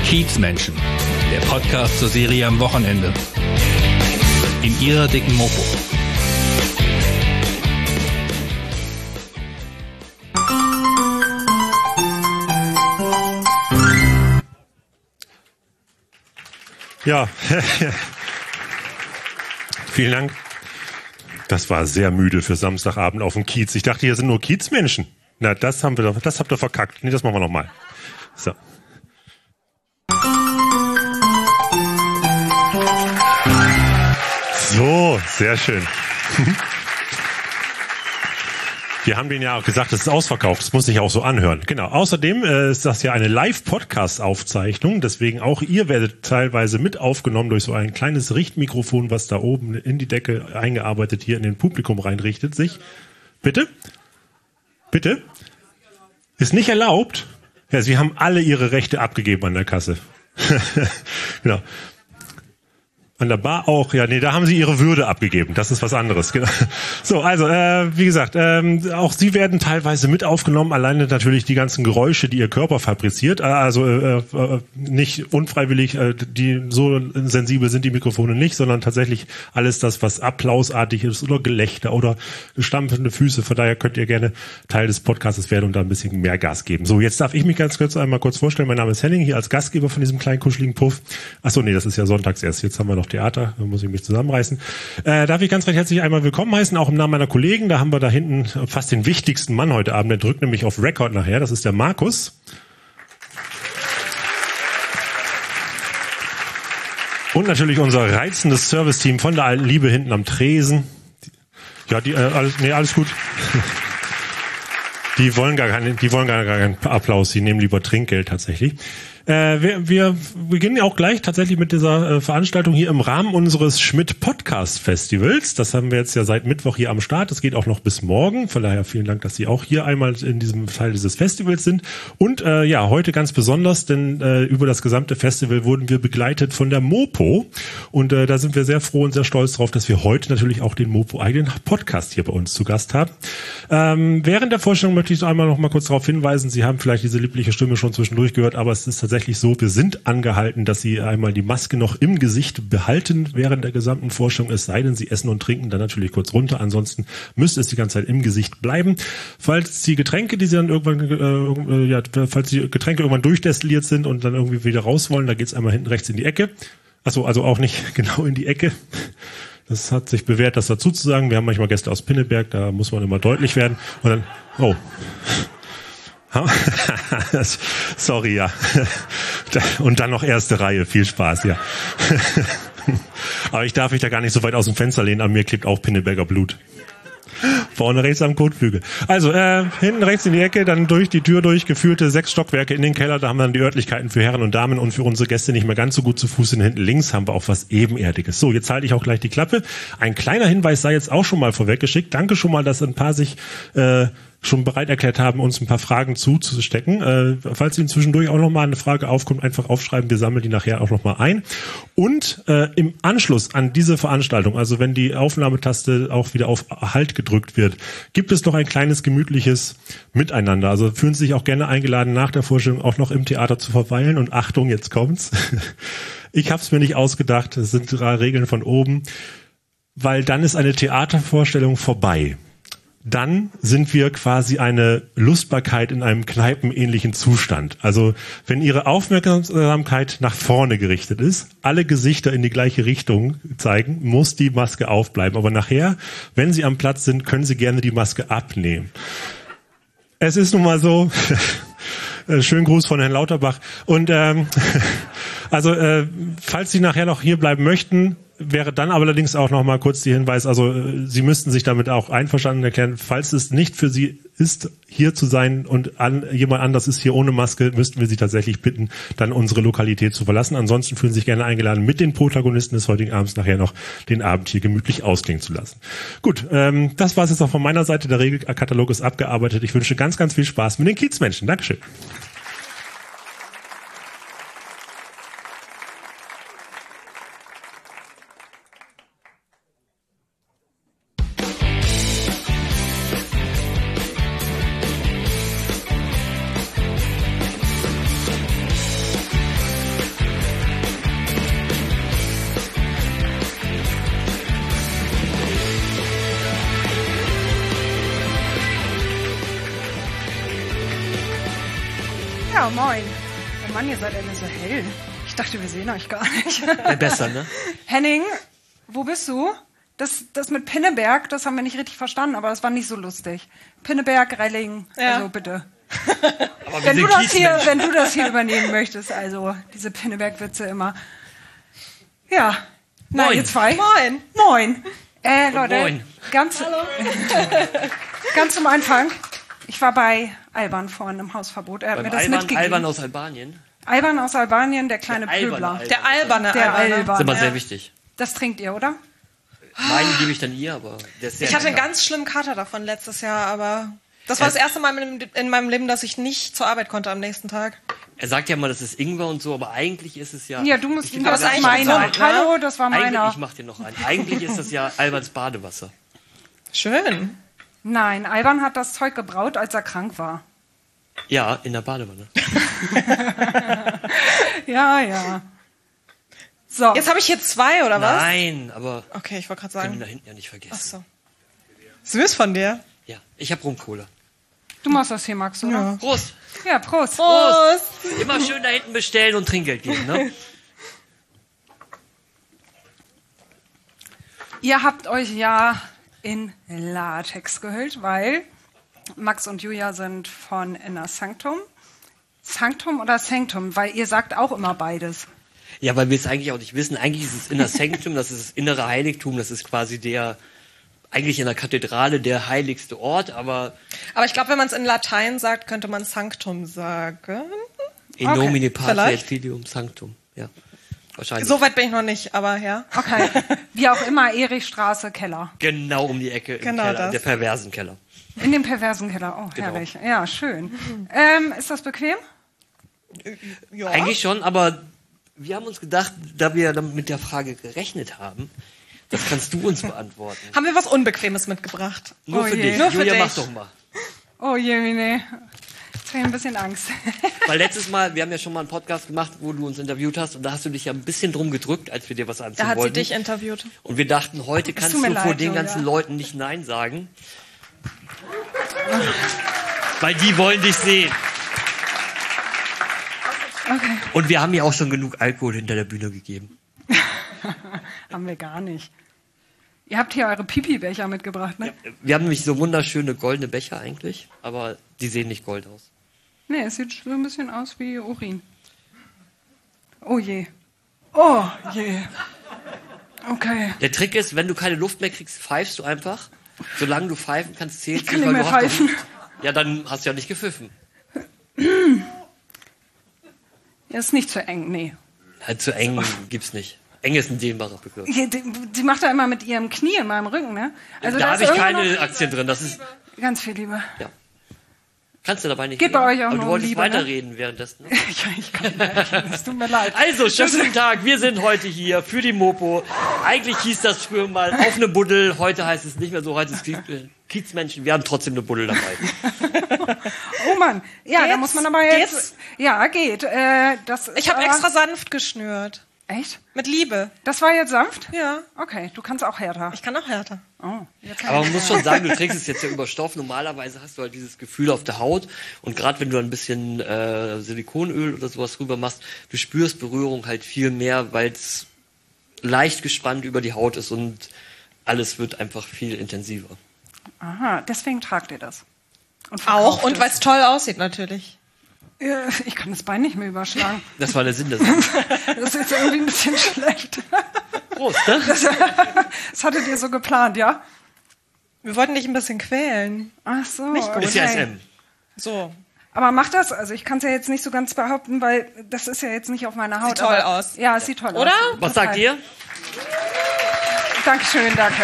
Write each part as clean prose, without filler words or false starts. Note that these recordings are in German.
Kiezmenschen, der Podcast zur Serie am Wochenende. In ihrer dicken Mopo. Ja, vielen Dank. Das war sehr müde für Samstagabend auf dem Kiez. Ich dachte, hier sind nur Kiezmenschen. Na, das habt ihr verkackt. Nee, das machen wir nochmal. So. So, sehr schön. Wir haben denen ja auch gesagt, es ist ausverkauft. Das muss sich auch so anhören. Genau. Außerdem ist das ja eine Live-Podcast-Aufzeichnung. Deswegen auch ihr werdet teilweise mit aufgenommen durch so ein kleines Richtmikrofon, was da oben in die Decke eingearbeitet hier in den Publikum reinrichtet sich. Bitte? Bitte? Ist nicht erlaubt? Ja, sie haben alle ihre Rechte abgegeben an der Kasse. Genau. An der Bar auch, ja, nee, da haben sie ihre Würde abgegeben. Das ist was anderes. Genau. So, also, wie gesagt, auch sie werden teilweise mit aufgenommen, alleine natürlich die ganzen Geräusche, die ihr Körper fabriziert. Also nicht unfreiwillig, die so sensibel sind die Mikrofone nicht, sondern tatsächlich alles das, was applausartig ist oder Gelächter oder stampfende Füße. Von daher könnt ihr gerne Teil des Podcasts werden und da ein bisschen mehr Gas geben. So, jetzt darf ich mich ganz kurz vorstellen. Mein Name ist Henning, hier als Gastgeber von diesem kleinen kuscheligen Puff. Achso, nee, das ist ja sonntags erst. Jetzt haben wir noch Theater, da muss ich mich zusammenreißen. Darf ich ganz recht herzlich einmal willkommen heißen, auch im Namen meiner Kollegen. Da haben wir da hinten fast den wichtigsten Mann heute Abend, der drückt nämlich auf Record nachher, das ist der Markus. Und natürlich unser reizendes Serviceteam von der alten Liebe hinten am Tresen. Ja, alles gut. Die wollen gar keinen Applaus, die nehmen lieber Trinkgeld tatsächlich. Wir beginnen auch gleich tatsächlich mit dieser Veranstaltung hier im Rahmen unseres Schmidt-Podcast-Festivals. Das haben wir jetzt ja seit Mittwoch hier am Start. Das geht auch noch bis morgen. Von daher vielen Dank, dass Sie auch hier einmal in diesem Teil dieses Festivals sind. Und ja, heute ganz besonders, denn über das gesamte Festival wurden wir begleitet von der Mopo. Und da sind wir sehr froh und sehr stolz drauf, dass wir heute natürlich auch den Mopo-eigenen Podcast hier bei uns zu Gast haben. Während der Vorstellung möchte ich einmal noch mal kurz darauf hinweisen, Sie haben vielleicht diese liebliche Stimme schon zwischendurch gehört, aber es ist tatsächlich so, wir sind angehalten, dass Sie einmal die Maske noch im Gesicht behalten während der gesamten Vorstellung, es sei denn, Sie essen und trinken, dann natürlich kurz runter, ansonsten müsste es die ganze Zeit im Gesicht bleiben. Falls die Getränke, die Sie dann irgendwann durchdestilliert sind und dann irgendwie wieder raus wollen, da geht's einmal hinten rechts in die Ecke. Achso, also auch nicht genau in die Ecke. Das hat sich bewährt, das dazu zu sagen. Wir haben manchmal Gäste aus Pinneberg, da muss man immer deutlich werden. Und dann, oh. Sorry, ja. Und dann noch erste Reihe. Viel Spaß, ja. Aber ich darf mich da gar nicht so weit aus dem Fenster lehnen. An mir klebt auch Pinneberger Blut. Vorne rechts am Kotflügel. Also, hinten rechts in die Ecke, dann durch die Tür durch, geführte 6 Stockwerke in den Keller. Da haben wir dann die Örtlichkeiten für Herren und Damen und für unsere Gäste nicht mehr ganz so gut zu Fuß. Und hinten links haben wir auch was Ebenerdiges. So, jetzt halte ich auch gleich die Klappe. Ein kleiner Hinweis sei jetzt auch schon mal vorweggeschickt. Danke schon mal, dass ein paar sich schon bereit erklärt haben, uns ein paar Fragen zuzustecken. Falls Ihnen zwischendurch auch nochmal eine Frage aufkommt, einfach aufschreiben. Wir sammeln die nachher auch nochmal ein. Und im Anschluss an diese Veranstaltung, also wenn die Aufnahmetaste auch wieder auf Halt gedrückt wird, gibt es noch ein kleines gemütliches Miteinander. Also fühlen Sie sich auch gerne eingeladen, nach der Vorstellung auch noch im Theater zu verweilen. Und Achtung, jetzt kommt's. Ich habe es mir nicht ausgedacht. Es sind 3 Regeln von oben. Weil dann ist eine Theatervorstellung vorbei. Dann sind wir quasi eine Lustbarkeit in einem kneipenähnlichen Zustand. Also wenn Ihre Aufmerksamkeit nach vorne gerichtet ist, alle Gesichter in die gleiche Richtung zeigen, muss die Maske aufbleiben. Aber nachher, wenn Sie am Platz sind, können Sie gerne die Maske abnehmen. Es ist nun mal so. Schönen Gruß von Herrn Lauterbach. Und falls Sie nachher noch hier bleiben möchten, wäre dann aber allerdings auch noch mal kurz die Hinweis, also Sie müssten sich damit auch einverstanden erklären, falls es nicht für Sie ist, hier zu sein und jemand anders ist hier ohne Maske, müssten wir Sie tatsächlich bitten, dann unsere Lokalität zu verlassen. Ansonsten fühlen Sie sich gerne eingeladen, mit den Protagonisten des heutigen Abends nachher noch den Abend hier gemütlich ausklingen zu lassen. Gut, das war es jetzt auch von meiner Seite. Der Regelkatalog ist abgearbeitet. Ich wünsche ganz, ganz viel Spaß mit den Kiezmenschen. Dankeschön. Ja, moin. Oh Mann, ihr seid alle so hell. Ich dachte, wir sehen euch gar nicht. Ja, besser, ne? Henning, wo bist du? Das mit Pinneberg, das haben wir nicht richtig verstanden, aber das war nicht so lustig. Pinneberg, Relling, Ja. also bitte. Aber Wenn du das hier übernehmen möchtest, also diese Pinneberg-Witze immer. Ja, na, Moin. ihr zwei. Moin. Moin. Leute, moin. ganz zum Anfang. Ich war bei Alban vorhin im Hausverbot. Er hat mir das mitgegeben. Alban aus Albanien. Alban aus Albanien, der kleine Der alberne Pöbler. Alban. Der alberne Der Alberne. Alban. Das ist immer ja. sehr wichtig. Das trinkt ihr, oder? Meinen gebe ich dann ihr, aber der ist sehr Ich hatte einen lecker. ganz schlimmen Kater davon letztes Jahr, aber das war das erste Mal in meinem Leben, dass ich nicht zur Arbeit konnte am nächsten Tag. Er sagt ja mal, das ist Ingwer und so, aber eigentlich ist es ja... Ja, du musst Ich ihn, find das gar ist nicht meiner. so alt, ne? Hallo, das war meiner. Ich mach dir noch einen. Eigentlich ist das ja Albans Badewasser. Schön. Nein, Alban hat das Zeug gebraut, als er krank war. Ja, in der Badewanne. Ja. So. Jetzt habe ich hier 2, oder was? Nein, aber Okay, ich wollte gerade können ihn sagen. da hinten ja nicht vergessen. Ach so. Süß von dir. Ja, ich hab Rumcola. Du machst das hier, Max, oder? Prost! Ja, Prost. Prost! Immer schön da hinten bestellen und Trinkgeld geben, ne? Ihr habt euch ja in Latex gehüllt, weil Max und Julia sind von Inner Sanctum. Sanctum oder Sanctum? Weil ihr sagt auch immer beides. Ja, weil wir es eigentlich auch nicht wissen. Eigentlich ist es Inner Sanctum, das ist das innere Heiligtum, das ist quasi eigentlich in der Kathedrale der heiligste Ort, aber Aber ich glaube, wenn man es in Latein sagt, könnte man Sanctum sagen. in nomine patria et vielleicht. filium sanctum. Ja, wahrscheinlich. So weit bin ich noch nicht, aber ja. Okay. Wie auch immer, Erichstraße, Keller. Genau um die Ecke im Genau Keller, das. der perversen Keller. In dem perversen Keller. Oh, Genau. herrlich. Ja, schön. Ist das bequem? Ja. Eigentlich schon, aber wir haben uns gedacht, da wir dann mit der Frage gerechnet haben, das kannst du uns beantworten. Haben wir was Unbequemes mitgebracht? Nur Oh für je. dich. Nur für Julia, dich. mach doch mal. Oh je, nee. Jetzt habe ich ein bisschen Angst. Weil letztes Mal, wir haben ja schon mal einen Podcast gemacht, wo du uns interviewt hast und da hast du dich ja ein bisschen drum gedrückt, als wir dir was anziehen Da hat sie wollten. dich interviewt. Und wir dachten, heute kannst tut du mir vor leid, den Julia. ganzen Leuten nicht Nein sagen. Weil die wollen dich sehen. Okay. Und wir haben ja auch schon genug Alkohol hinter der Bühne gegeben. Haben wir gar nicht. Ihr habt hier eure Pipi-Becher mitgebracht, ne? Wir haben nämlich so wunderschöne goldene Becher eigentlich, aber die sehen nicht gold aus. Nee, es sieht so ein bisschen aus wie Urin. Oh je. Oh je. Okay. Der Trick ist, wenn du keine Luft mehr kriegst, pfeifst du einfach. Solange du pfeifen kannst, zählst Ich kann du, nicht weil mehr du hast pfeifen. Ja, dann hast du ja nicht gepfiffen. Ja, ist nicht zu eng, nee. Halt zu eng gibt's nicht. Eng ist ein dehnbarer Begriff. Die macht da immer mit ihrem Knie in meinem Rücken, ne? Also Da ist habe ich irgendwo keine Aktien drin. Das ist, noch ganz viel Liebe. ja. Kannst du dabei nicht Geht bei euch auch aber nur du um wolltest Liebe, ne? weiterreden währenddessen. Ne? Ja, ich kann nicht. Es tut mir leid. Also, schönen guten Tag. Wir sind heute hier für die Mopo. Eigentlich hieß das früher mal auf eine Buddel. Heute heißt es nicht mehr so. Heute ist Kiezmenschen. Wir haben trotzdem eine Buddel dabei. Oh Mann. Ja, da Geht's? muss man aber jetzt... Geht's? Ja, geht. Das ist Ich habe aber- extra sanft geschnürt. Echt? Mit Liebe. Das war jetzt sanft? Ja. Okay, du kannst auch härter. Ich kann auch härter. Oh, jetzt Aber man muss schon sagen, du trägst es jetzt ja über Stoff. Normalerweise hast du halt dieses Gefühl auf der Haut. Und gerade wenn du ein bisschen Silikonöl oder sowas rüber machst, du spürst Berührung halt viel mehr, weil es leicht gespannt über die Haut ist und alles wird einfach viel intensiver. Aha, deswegen tragt ihr das. Und Auch. verkauft Und es. weil es toll aussieht, natürlich. Ich kann das Bein nicht mehr überschlagen. Das war der Sinn der Sache. Das ist jetzt irgendwie ein bisschen schlecht. Prost, ne? Das hattet ihr so geplant, ja? Wir wollten dich ein bisschen quälen. Ach so. Nicht gut. Ist ja okay. SM. So. Aber macht das, also ich kann es ja jetzt nicht so ganz behaupten, weil das ist ja jetzt nicht auf meiner Haut. Sieht toll aber, aus. Ja, es sieht toll Oder? aus. Was sagt ihr? Dankeschön, danke.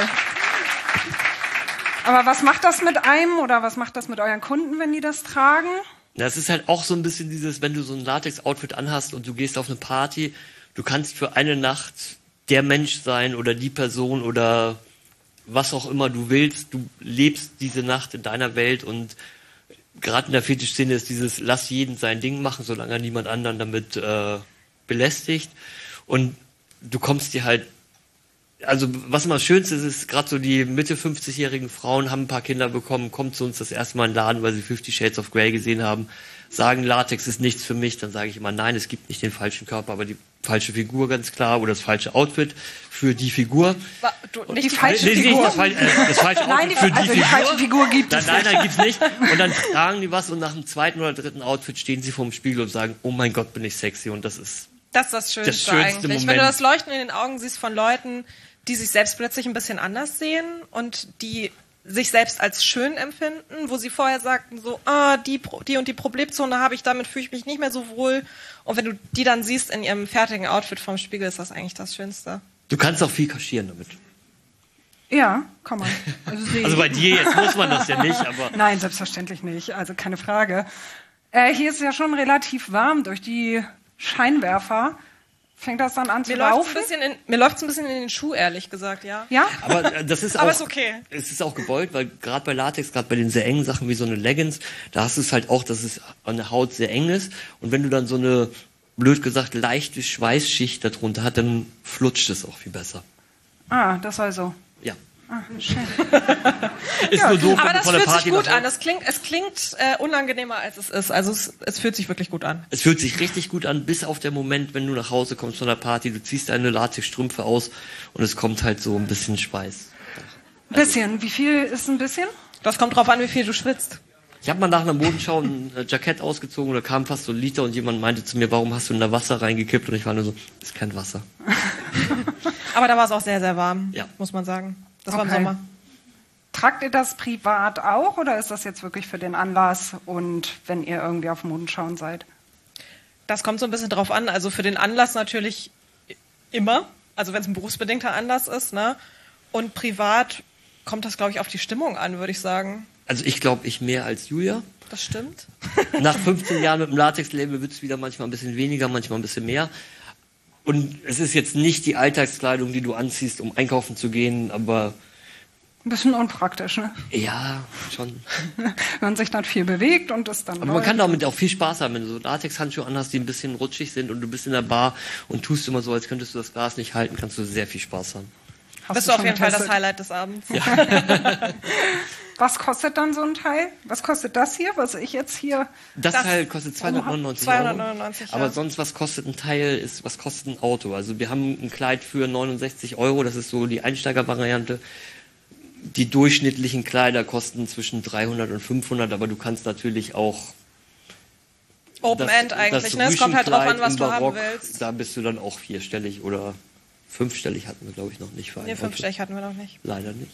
Aber was macht das mit einem oder was macht das mit euren Kunden, wenn die das tragen? Das ist halt auch so ein bisschen dieses, wenn du so ein Latex-Outfit anhast und du gehst auf eine Party, du kannst für eine Nacht der Mensch sein oder die Person oder was auch immer du willst. Du lebst diese Nacht in deiner Welt und gerade in der Fetischszene ist dieses, lass jeden sein Ding machen, solange er niemand anderen damit belästigt. Und du kommst dir halt, also was immer das Schönste ist gerade so die Mitte 50-jährigen Frauen haben ein paar Kinder bekommen, kommen zu uns das erste Mal in den Laden, weil sie 50 Shades of Grey gesehen haben, sagen, Latex ist nichts für mich, dann sage ich immer, nein, es gibt nicht den falschen Körper, aber die falsche Figur ganz klar oder das falsche Outfit für die Figur. Nicht die falsche Figur? Das falsche Nein, Outfit für die Figur. Die falsche Figur gibt es nicht. Nein, gibt's nicht. Und dann tragen die was und nach dem zweiten oder dritten Outfit stehen sie vorm Spiegel und sagen, oh mein Gott, bin ich sexy. Und das ist das Schönste eigentlich. Moment. Wenn du das Leuchten in den Augen siehst von Leuten, die sich selbst plötzlich ein bisschen anders sehen und die sich selbst als schön empfinden, wo sie vorher sagten so, die und die Problemzone habe ich, damit fühle ich mich nicht mehr so wohl. Und wenn du die dann siehst in ihrem fertigen Outfit vom Spiegel, ist das eigentlich das Schönste. Du kannst auch viel kaschieren damit. Ja, kann man. Also bei dir jetzt muss man das ja nicht, aber... Nein, selbstverständlich nicht, also keine Frage. Hier ist es ja schon relativ warm durch die Scheinwerfer. Fängt das dann an zu laufen? Mir läuft es ein bisschen in den Schuh, ehrlich gesagt, ja. Ja? Aber das ist auch, aber ist okay. Es ist auch gewollt, weil gerade bei Latex, gerade bei den sehr engen Sachen wie so eine Leggings, da hast du es halt auch, dass es an der Haut sehr eng ist. Und wenn du dann so eine, blöd gesagt, leichte Schweißschicht darunter hast, dann flutscht es auch viel besser. Das war so. Ja. Schön. Ist nur doof, aber wenn du das von der fühlt Party sich gut nach- an. Es klingt unangenehmer, als es ist. Also es fühlt sich wirklich gut an. Es fühlt sich richtig gut an, bis auf den Moment, wenn du nach Hause kommst von der Party, du ziehst deine Latexstrümpfe aus und es kommt halt so ein bisschen Schweiß. Ein bisschen. Wie viel ist ein bisschen? Das kommt drauf an, wie viel du schwitzt. Ich habe mal nach einer Modenschau ein Jackett ausgezogen und da kam fast so ein Liter und jemand meinte zu mir, warum hast du in da Wasser reingekippt? Und ich war nur so, ist kein Wasser. Aber da war es auch sehr, sehr warm, Ja. muss man sagen. Das war im Okay. Sommer. Tragt ihr das privat auch oder ist das jetzt wirklich für den Anlass und wenn ihr irgendwie auf Modenschauen seid? Das kommt so ein bisschen drauf an. Also für den Anlass natürlich immer. Also wenn es ein berufsbedingter Anlass ist, ne? Und privat kommt das, glaube ich, auf die Stimmung an, würde ich sagen. Also ich glaube, ich mehr als Julia. Das stimmt. Nach 15 Jahren mit dem Latex-Label wird es wieder manchmal ein bisschen weniger, manchmal ein bisschen mehr. Und es ist jetzt nicht die Alltagskleidung, die du anziehst, um einkaufen zu gehen, aber Ein bisschen unpraktisch, ne? ja, schon. Wenn man sich dann viel bewegt und das dann Aber man kann damit auch viel Spaß haben, wenn du so Latex-Handschuhe anhast, die ein bisschen rutschig sind und du bist in der Bar und tust immer so, als könntest du das Glas nicht halten, kannst du sehr viel Spaß haben. Bist du auf jeden Fall das Highlight des Abends. Ja. Was kostet dann so ein Teil? Was kostet das hier, was ich jetzt hier... Das Teil kostet 299 299, Euro. Aber ja. sonst, was kostet ein Teil, was kostet ein Auto? Also wir haben ein Kleid für 69 Euro, das ist so die Einsteigervariante. Die durchschnittlichen Kleider kosten zwischen 300 und 500, aber du kannst natürlich auch... Open End eigentlich, ne? Es kommt halt drauf an, was du haben willst. Da bist du dann auch vierstellig oder fünfstellig hatten wir, glaube ich, noch nicht. Für Nee, fünfstellig hatten wir noch nicht. Leider nicht.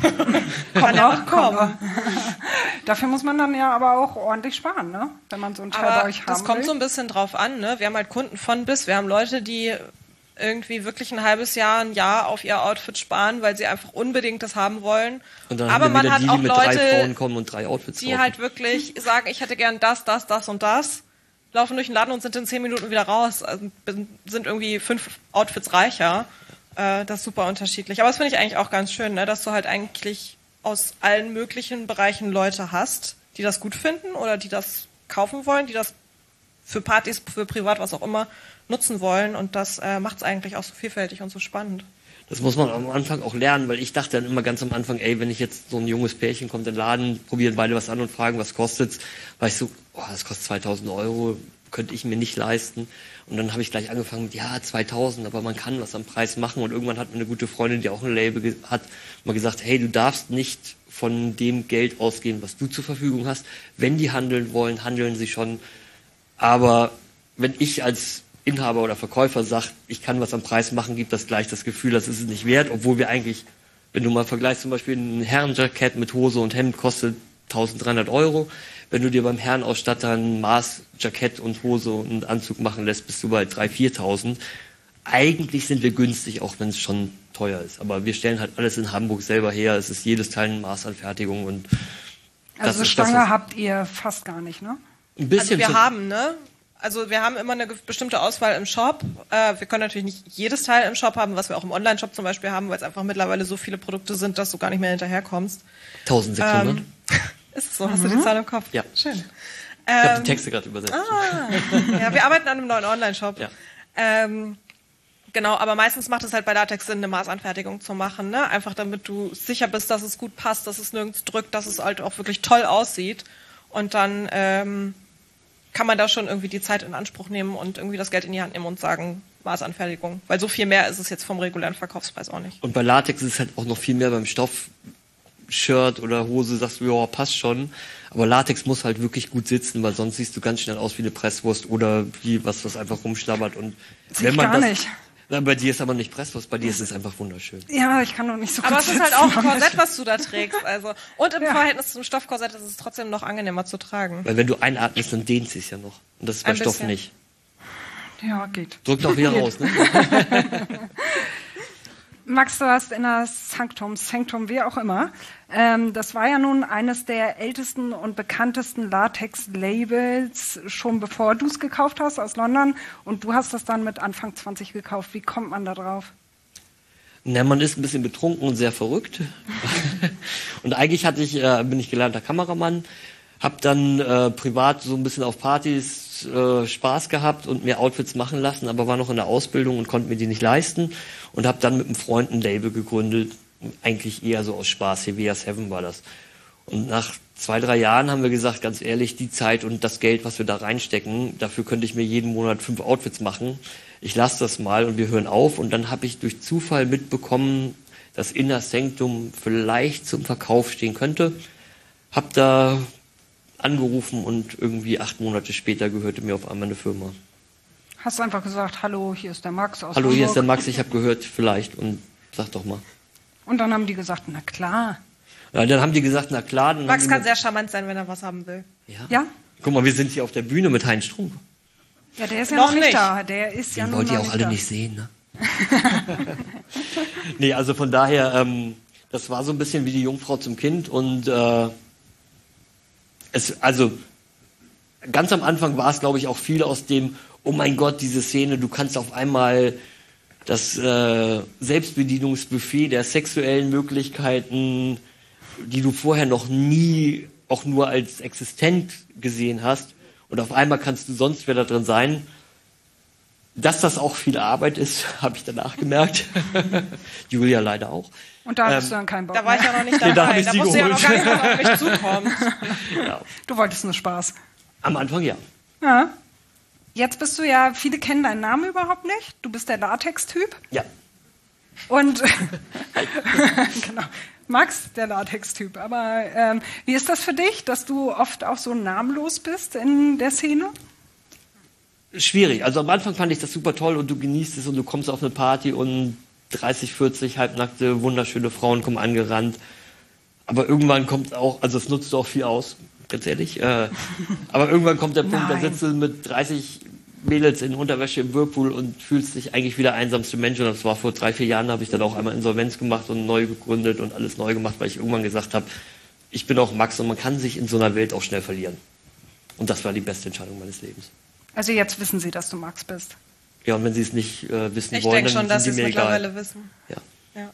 Kann auch kommen. Dafür muss man dann ja aber auch ordentlich sparen, ne? Wenn man so ein Teil bei Aber euch haben das kommt will. so ein bisschen drauf an, ne? Wir haben halt Kunden von bis. Wir haben Leute, die irgendwie wirklich ein halbes Jahr, ein Jahr auf ihr Outfit sparen, weil sie einfach unbedingt das haben wollen. Und dann Aber haben wir man wieder hat die auch mit 3 Frauen Leute, kommen und 3 Outfits die kaufen. halt wirklich sagen, ich hätte gern das und das, laufen durch den Laden und sind in 10 Minuten wieder raus, also sind irgendwie 5 Outfits reicher. Das ist super unterschiedlich. Aber das finde ich eigentlich auch ganz schön, ne? Dass du halt eigentlich aus allen möglichen Bereichen Leute hast, die das gut finden oder die das kaufen wollen, die das für Partys, für privat, was auch immer, nutzen wollen. Und das macht es eigentlich auch so vielfältig und so spannend. Das muss man am Anfang auch lernen, weil ich dachte dann immer ganz am Anfang, ey, wenn ich jetzt so ein junges Pärchen kommt in den Laden, probieren beide was an und fragen, was kostet's, war ich so, oh, das kostet 2000 Euro, könnte ich mir nicht leisten. Und dann habe ich gleich angefangen mit, ja, 2000, aber man kann was am Preis machen. Und irgendwann hat mir eine gute Freundin, die auch ein Label hat, mal gesagt, hey, du darfst nicht von dem Geld ausgehen, was du zur Verfügung hast. Wenn die handeln wollen, handeln sie schon. Aber wenn ich als Inhaber oder Verkäufer sage, ich kann was am Preis machen, gibt das gleich das Gefühl, das ist es nicht wert, obwohl wir eigentlich, wenn du mal vergleichst, zum Beispiel ein Herrenjackett mit Hose und Hemd kostet 1300 Euro. Wenn du dir beim Herrenausstatter ein Maßjackett und Hose und Anzug machen lässt, bist du bei 3.000, 4.000. Eigentlich sind wir günstig, auch wenn es schon teuer ist. Aber wir stellen halt alles in Hamburg selber her. Es ist jedes Teil eine Maßanfertigung. Und Also das Stange ist das, habt ihr fast gar nicht, ne? ein bisschen Also wir haben immer eine bestimmte Auswahl im Shop. Wir können natürlich nicht jedes Teil im Shop haben, was wir auch im Online-Shop zum Beispiel haben, weil es einfach mittlerweile so viele Produkte sind, dass du gar nicht mehr hinterherkommst. 1600. Ist es so? Hast du die Zahl im Kopf? Ja. Schön. Ich habe die Texte gerade übersetzt. Ja, wir arbeiten an einem neuen Online-Shop. Ja. Genau, aber meistens macht es halt bei Latex Sinn, eine Maßanfertigung zu machen, ne? Einfach damit du sicher bist, dass es gut passt, dass es nirgends drückt, dass es halt auch wirklich toll aussieht. Und dann kann man da schon irgendwie die Zeit in Anspruch nehmen und irgendwie das Geld in die Hand nehmen und sagen, Maßanfertigung. Weil so viel mehr ist es jetzt vom regulären Verkaufspreis auch nicht. Und bei Latex ist es halt auch noch viel mehr beim Stoff. Shirt oder Hose sagst du, ja, passt schon. Aber Latex muss halt wirklich gut sitzen, weil sonst siehst du ganz schnell aus wie eine Presswurst oder wie was einfach rumschlabbert. Und Sehe ich gar nicht. Na, bei dir ist aber nicht Presswurst, bei dir ist es einfach wunderschön. Ja, ich kann doch nicht so gut Aber es ist sitzen. halt auch ein Korsett, was du da trägst. Also. Und im Verhältnis zum Stoffkorsett ist es trotzdem noch angenehmer zu tragen. Weil wenn du einatmest, dann dehnt es ja noch. Und das ist bei Ein Stoff bisschen. nicht. Ja, geht. Drück doch wieder raus, ne? Max, du hast in der Sanctum, wie auch immer, das war ja nun eines der ältesten und bekanntesten Latex-Labels, schon bevor du es gekauft hast aus London. Und du hast das dann mit Anfang 20 gekauft. Wie kommt man da drauf? Na, man ist ein bisschen betrunken und sehr verrückt. Und eigentlich bin ich gelernter Kameramann, habe dann privat so ein bisschen auf Partys Spaß gehabt und mir Outfits machen lassen, aber war noch in der Ausbildung und konnte mir die nicht leisten und habe dann mit einem Freund ein Label gegründet, eigentlich eher so aus Spaß, Hevea 7 war das. Und nach 2-3 Jahren haben wir gesagt, ganz ehrlich, die Zeit und das Geld, was wir da reinstecken, dafür könnte ich mir jeden Monat 5 Outfits machen. Ich lasse das mal und wir hören auf. Und dann habe ich durch Zufall mitbekommen, dass Inner Sanctum vielleicht zum Verkauf stehen könnte. Hab da angerufen und irgendwie 8 Monate später gehörte mir auf einmal eine Firma. Hast du einfach gesagt, hallo, hier ist der Max aus Hallo, Hamburg. hier ist der Max, ich habe gehört, vielleicht, und sag doch mal. Und dann haben die gesagt, na klar. Ja, dann haben die gesagt, na klar. Dann Max haben kann die sehr charmant sein, wenn er was haben will. Ja? Guck mal, wir sind hier auf der Bühne mit Heinz Strunk. Ja, der ist ja Noch noch nicht nicht. da. Der ist ja Den nun wollt ihr noch auch nicht alle da. nicht sehen, ne? Nee, also von daher, das war so ein bisschen wie die Jungfrau zum Kind und also ganz am Anfang war es, glaube ich, auch viel aus dem, oh mein Gott, diese Szene, du kannst auf einmal das Selbstbedienungsbuffet der sexuellen Möglichkeiten, die du vorher noch nie auch nur als existent gesehen hast, und auf einmal kannst du sonst wer da drin sein. Dass das auch viel Arbeit ist, habe ich danach gemerkt. Julia leider auch. Und da hattest du dann keinen Bock Da war ich mehr. ja noch nicht da hab dabei. ich Da sie wusste ja noch gar geholt. nicht, was auf mich zukommt. Ja. Du wolltest nur Spaß. Am Anfang ja. Ja. Jetzt bist du ja, viele kennen deinen Namen überhaupt nicht. Du bist der Latex-Typ. Ja. Und genau. Max, der Latex-Typ. Aber wie ist das für dich, dass du oft auch so namenlos bist in der Szene? Schwierig. Also am Anfang fand ich das super toll und du genießt es und du kommst auf eine Party und 30, 40 halbnackte, wunderschöne Frauen kommen angerannt. Aber irgendwann kommt auch, also es nutzt du auch viel aus, ganz ehrlich. Aber irgendwann kommt der Punkt, da Nein. sitzt du mit 30 Mädels in Unterwäsche im Whirlpool und fühlst dich eigentlich wie der einsamste Mensch. Und das war vor 3, 4 Jahren, da habe ich dann auch einmal Insolvenz gemacht und neu gegründet und alles neu gemacht, weil ich irgendwann gesagt habe, ich bin auch Max und man kann sich in so einer Welt auch schnell verlieren. Und das war die beste Entscheidung meines Lebens. Also jetzt wissen sie, dass du Max bist. Ja, und wenn sie es nicht wissen Ich wollen, denke dann schon, dass sie sind es die mir mittlerweile egal. wissen. Ja. Ja.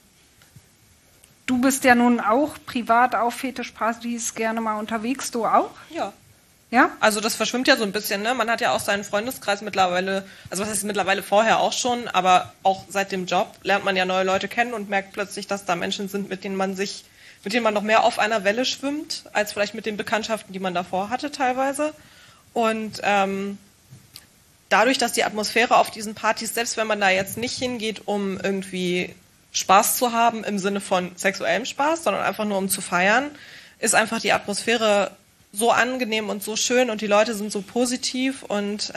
Du bist ja nun auch privat auf Fetischpartys gerne mal unterwegs. Du auch? Ja. Ja? Also das verschwimmt ja so ein bisschen, ne? Man hat ja auch seinen Freundeskreis mittlerweile, also was heißt mittlerweile, vorher auch schon, aber auch seit dem Job lernt man ja neue Leute kennen und merkt plötzlich, dass da Menschen sind, mit denen man noch mehr auf einer Welle schwimmt, als vielleicht mit den Bekanntschaften, die man davor hatte teilweise. Und dadurch, dass die Atmosphäre auf diesen Partys, selbst wenn man da jetzt nicht hingeht, um irgendwie Spaß zu haben im Sinne von sexuellem Spaß, sondern einfach nur um zu feiern, ist einfach die Atmosphäre so angenehm und so schön und die Leute sind so positiv und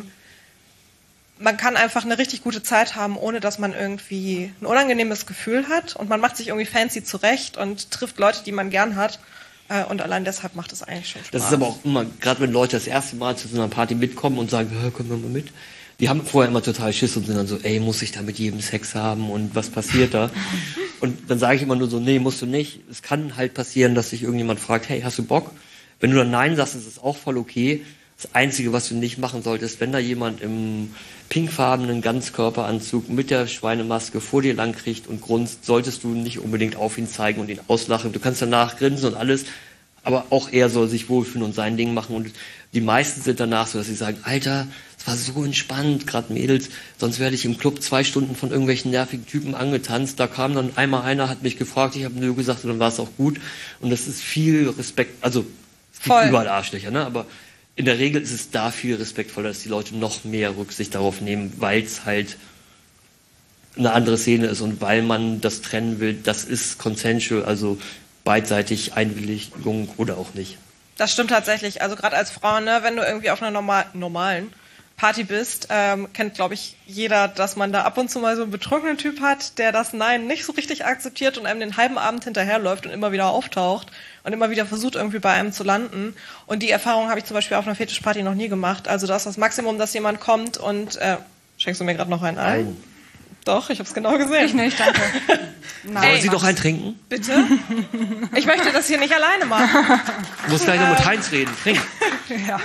man kann einfach eine richtig gute Zeit haben, ohne dass man irgendwie ein unangenehmes Gefühl hat und man macht sich irgendwie fancy zurecht und trifft Leute, die man gern hat und allein deshalb macht es eigentlich schon Spaß. Das ist aber auch immer, gerade wenn Leute das erste Mal zu so einer Party mitkommen und sagen, kommen wir mal mit. Die haben vorher immer total Schiss und sind dann so, ey, muss ich da mit jedem Sex haben und was passiert da? Und dann sage ich immer nur so, nee, musst du nicht. Es kann halt passieren, dass sich irgendjemand fragt, hey, hast du Bock? Wenn du dann Nein sagst, ist es auch voll okay. Das Einzige, was du nicht machen solltest, wenn da jemand im pinkfarbenen Ganzkörperanzug mit der Schweinemaske vor dir lang kriegt und grunzt, solltest du nicht unbedingt auf ihn zeigen und ihn auslachen. Du kannst danach grinsen und alles, aber auch er soll sich wohlfühlen und sein Ding machen. Und die meisten sind danach so, dass sie sagen, Alter, es war so entspannt, gerade Mädels, sonst werde ich im Club 2 Stunden von irgendwelchen nervigen Typen angetanzt. Da kam dann einmal einer, hat mich gefragt, ich habe nö gesagt und dann war es auch gut. Und das ist viel Respekt, also es gibt Voll. überall Arschlöcher, ne? Aber in der Regel ist es da viel respektvoller, dass die Leute noch mehr Rücksicht darauf nehmen, weil es halt eine andere Szene ist und weil man das trennen will, das ist consensual, also beidseitig Einwilligung oder auch nicht. Das stimmt tatsächlich. Also gerade als Frau, ne, wenn du irgendwie auf einer normalen Party bist, kennt, glaube ich, jeder, dass man da ab und zu mal so einen betrunkenen Typ hat, der das Nein nicht so richtig akzeptiert und einem den halben Abend hinterherläuft und immer wieder auftaucht und immer wieder versucht, irgendwie bei einem zu landen. Und die Erfahrung habe ich zum Beispiel auf einer Fetischparty noch nie gemacht. Also das ist das Maximum, dass jemand kommt und schenkst du mir gerade noch einen ein? Nein. Doch, ich habe es genau gesehen. Ich nicht, danke. Wollen Sie noch einen trinken? Bitte? Ich möchte das hier nicht alleine machen. Du musst gleich noch mit Heinz reden. Trink. Ja.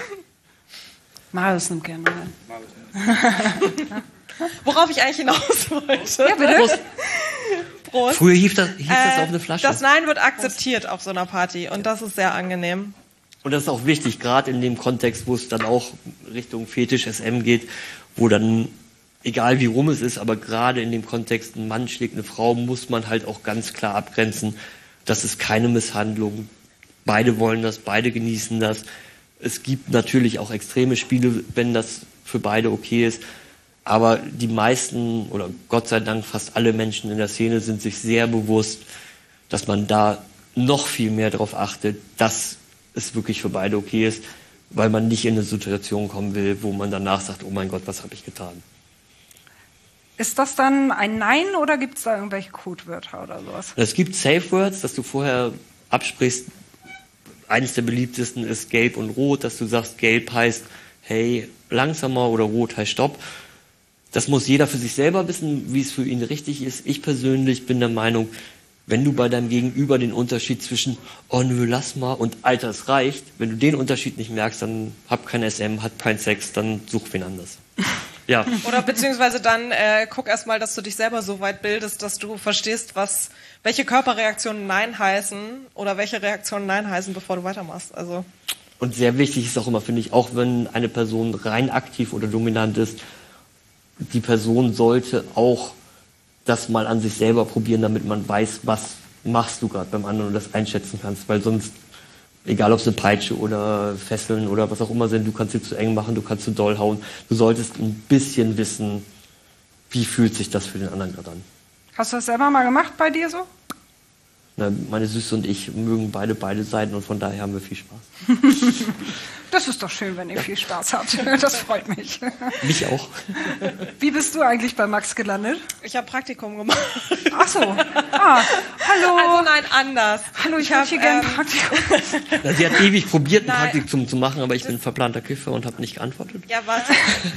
Marius nimmt gerne rein. Worauf ich eigentlich hinaus wollte. Ja, bitte. Prost. Prost. Früher hieß das auf eine Flasche. Das Nein wird akzeptiert auf so einer Party und das ist sehr angenehm. Und das ist auch wichtig, gerade in dem Kontext, wo es dann auch Richtung Fetisch, SM geht, wo dann, egal wie rum es ist, aber gerade in dem Kontext, ein Mann schlägt eine Frau, muss man halt auch ganz klar abgrenzen. Das ist keine Misshandlung. Beide wollen das, beide genießen das. Es gibt natürlich auch extreme Spiele, wenn das für beide okay ist. Aber die meisten, oder Gott sei Dank fast alle Menschen in der Szene sind sich sehr bewusst, dass man da noch viel mehr darauf achtet, dass es wirklich für beide okay ist, weil man nicht in eine Situation kommen will, wo man danach sagt, oh mein Gott, was habe ich getan? Ist das dann ein Nein oder gibt es da irgendwelche Codewörter oder sowas? Es gibt Safe Words, dass du vorher absprichst. Eines der beliebtesten ist Gelb und Rot, dass du sagst, Gelb heißt, hey, langsamer oder Rot heißt Stopp. Das muss jeder für sich selber wissen, wie es für ihn richtig ist. Ich persönlich bin der Meinung, wenn du bei deinem Gegenüber den Unterschied zwischen oh nö, lass mal und Alter, es reicht, wenn du den Unterschied nicht merkst, dann hab kein SM, hat kein Sex, dann such wen anders. Ja. Oder beziehungsweise dann guck erst mal, dass du dich selber so weit bildest, dass du verstehst, welche Körperreaktionen Nein heißen oder welche Reaktionen Nein heißen, bevor du weitermachst. Also. Und sehr wichtig ist auch immer, finde ich, auch wenn eine Person rein aktiv oder dominant ist, die Person sollte auch das mal an sich selber probieren, damit man weiß, was machst du gerade beim anderen und das einschätzen kannst, weil sonst, egal ob es eine Peitsche oder Fesseln oder was auch immer sind, du kannst sie zu eng machen, du kannst zu doll hauen. Du solltest ein bisschen wissen, wie fühlt sich das für den anderen gerade an. Hast du das selber mal gemacht bei dir so? Na, meine Süße und ich mögen beide Seiten und von daher haben wir viel Spaß. Das ist doch schön, wenn ihr viel Spaß habt. Das freut mich. Mich auch. Wie bist du eigentlich bei Max gelandet? Ich habe Praktikum gemacht. Ach so. Hallo. Also nein, anders. Hallo, ich habe hier gerne Praktikum. Na, sie hat ewig probiert, ein Nein. Praktikum zu machen, aber ich bin verplanter Kiffer und habe nicht geantwortet. Ja, warte.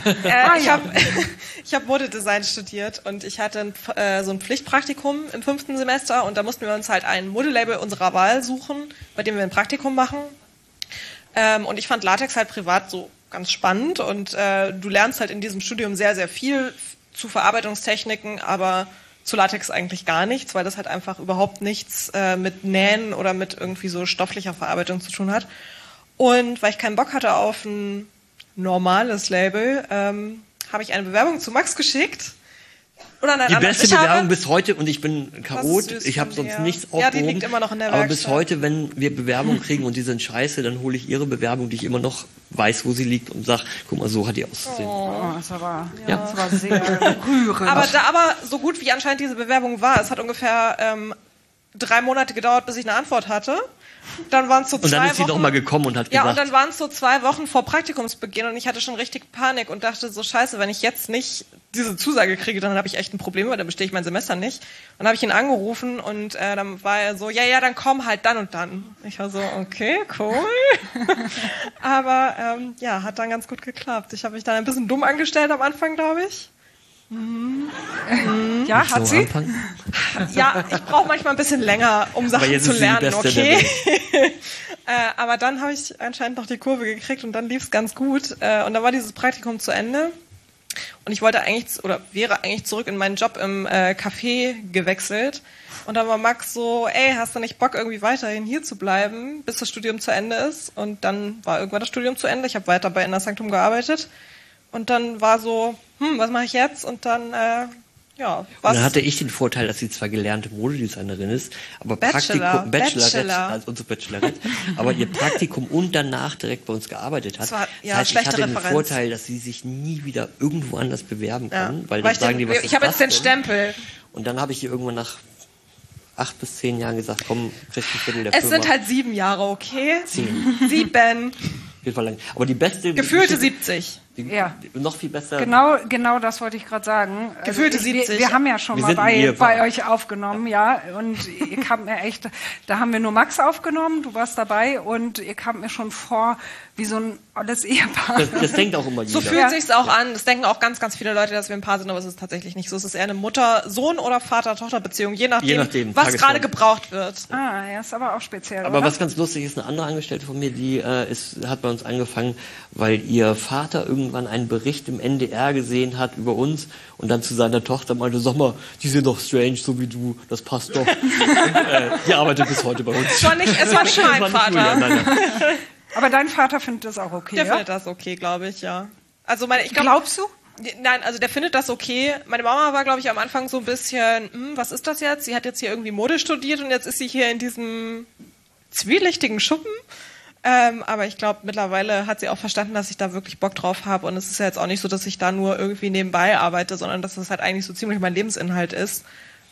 Ich hab Modedesign studiert und ich hatte so ein Pflichtpraktikum im 5. Semester und da mussten wir uns halt ein Modelabel unserer Wahl suchen, bei dem wir ein Praktikum machen. Und ich fand Latex halt privat so ganz spannend und du lernst halt in diesem Studium sehr, sehr viel zu Verarbeitungstechniken, aber zu Latex eigentlich gar nichts, weil das halt einfach überhaupt nichts mit Nähen oder mit irgendwie so stofflicher Verarbeitung zu tun hat. Und weil ich keinen Bock hatte auf ein normales Label, habe ich eine Bewerbung zu Max geschickt. Oder nein, Die anders. beste Bewerbung bis heute, und ich bin Chaot, süß ich habe von sonst dir. nichts Ja, aufgehoben. die liegt immer noch in der aber Werkstatt. bis heute, wenn wir Bewerbungen kriegen und die sind scheiße, dann hole ich ihre Bewerbung, die ich immer noch weiß, wo sie liegt, und sag, guck mal, so hat die auszusehen. Oh, das war Ja. sehr rührend. Aber so gut wie anscheinend diese Bewerbung war, es hat ungefähr 3 Monate gedauert, bis ich eine Antwort hatte. Dann waren es so 2 Und dann ist sie Wochen. noch mal gekommen und hat Ja, und gesagt, dann waren es so 2 Wochen vor Praktikumsbeginn und ich hatte schon richtig Panik und dachte so, scheiße, wenn ich jetzt nicht diese Zusage kriege, dann habe ich echt ein Problem, weil dann bestehe ich mein Semester nicht. Dann habe ich ihn angerufen und dann war er so, ja, dann komm halt dann und dann. Ich war so, okay, cool. Aber hat dann ganz gut geklappt. Ich habe mich dann ein bisschen dumm angestellt am Anfang, glaube ich. Ja, hat so sie? anfangen. Ja, ich brauche manchmal ein bisschen länger, um Sachen jetzt zu ist sie die lernen, Beste okay? der Welt. Aber dann habe ich anscheinend noch die Kurve gekriegt und dann lief es ganz gut. Und dann war dieses Praktikum zu Ende. Und ich wollte wäre eigentlich zurück in meinen Job im Café gewechselt. Und dann war Max so, ey, hast du nicht Bock, irgendwie weiterhin hier zu bleiben, bis das Studium zu Ende ist? Und dann war irgendwann das Studium zu Ende. Ich habe weiter bei Inner Sanctum gearbeitet. Und dann war so, was mache ich jetzt? Und dann Ja, Und dann hatte ich den Vorteil, dass sie zwar gelernte Modedesignerin ist, aber Bachelor. also unsere Bachelorin, aber ihr Praktikum und danach direkt bei uns gearbeitet hat. Das war, das heißt, ich schlechte hatte den Referenz. Vorteil, dass sie sich nie wieder irgendwo anders bewerben kann, weil Weil dann sagen die, was ich ist habe das jetzt den denn? Stempel. Und dann habe ich ihr irgendwann nach 8 bis 10 Jahren gesagt, komm, kriegst ein Viertel der Es Firma. sind halt 7 Jahre, okay? 10. 7. Auf jeden Fall lang. Aber die beste... Gefühlte Geschichte- 70. Ja. Noch viel besser... Genau das wollte ich gerade sagen. Gefühlte wir, 70. wir haben ja schon Wir mal sind ein Ehepaar. bei euch aufgenommen, ja. Und ihr kamt mir echt, da haben wir nur Max aufgenommen, du warst dabei und ihr kamt mir schon vor wie so ein olles Ehepaar. Das denkt auch immer jeder. So fühlt sich's auch an. Das denken auch ganz, ganz viele Leute, dass wir ein Paar sind, aber es ist tatsächlich nicht so. Es ist eher eine Mutter-Sohn- oder Vater-Tochter-Beziehung, je nachdem, was Tagesform. gerade gebraucht wird. Ah, ja, ist aber auch speziell, Aber oder? was ganz lustig ist, eine andere Angestellte von mir, die hat bei uns angefangen, weil ihr Vater irgendwann einen Bericht im NDR gesehen hat über uns und dann zu seiner Tochter meinte, sag mal, die sind doch strange, so wie du, das passt doch. Und, die arbeitet bis heute bei uns. Es war nicht mein Vater. Julia, nein. Aber dein Vater findet das auch okay, Der ja? findet das okay, glaube ich, ja. Also ich glaub, Glaubst du? Nein, also der findet das okay. Meine Mama war, glaube ich, am Anfang so ein bisschen, was ist das jetzt? Sie hat jetzt hier irgendwie Mode studiert und jetzt ist sie hier in diesem zwielichtigen Schuppen. Aber ich glaube, mittlerweile hat sie auch verstanden, dass ich da wirklich Bock drauf habe. Und es ist ja jetzt auch nicht so, dass ich da nur irgendwie nebenbei arbeite, sondern dass das halt eigentlich so ziemlich mein Lebensinhalt ist.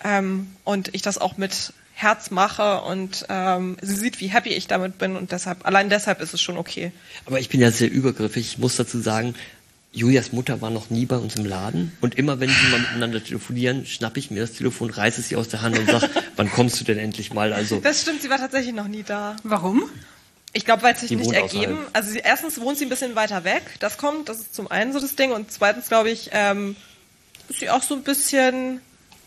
Und ich das auch mit Herz mache und sie sieht, wie happy ich damit bin und allein deshalb ist es schon okay. Aber ich bin ja sehr übergriffig. Ich muss dazu sagen, Julias Mutter war noch nie bei uns im Laden und immer wenn sie mal miteinander telefonieren, schnappe ich mir das Telefon, reiße es ihr aus der Hand und sage, wann kommst du denn endlich mal? Also Das stimmt, sie war tatsächlich noch nie da. Warum? Ich glaube, weil es sich Die nicht wohnt ergeben. außerhalb. Also erstens wohnt sie ein bisschen weiter weg, das ist zum einen so das Ding und zweitens glaube ich, ist sie auch so ein bisschen,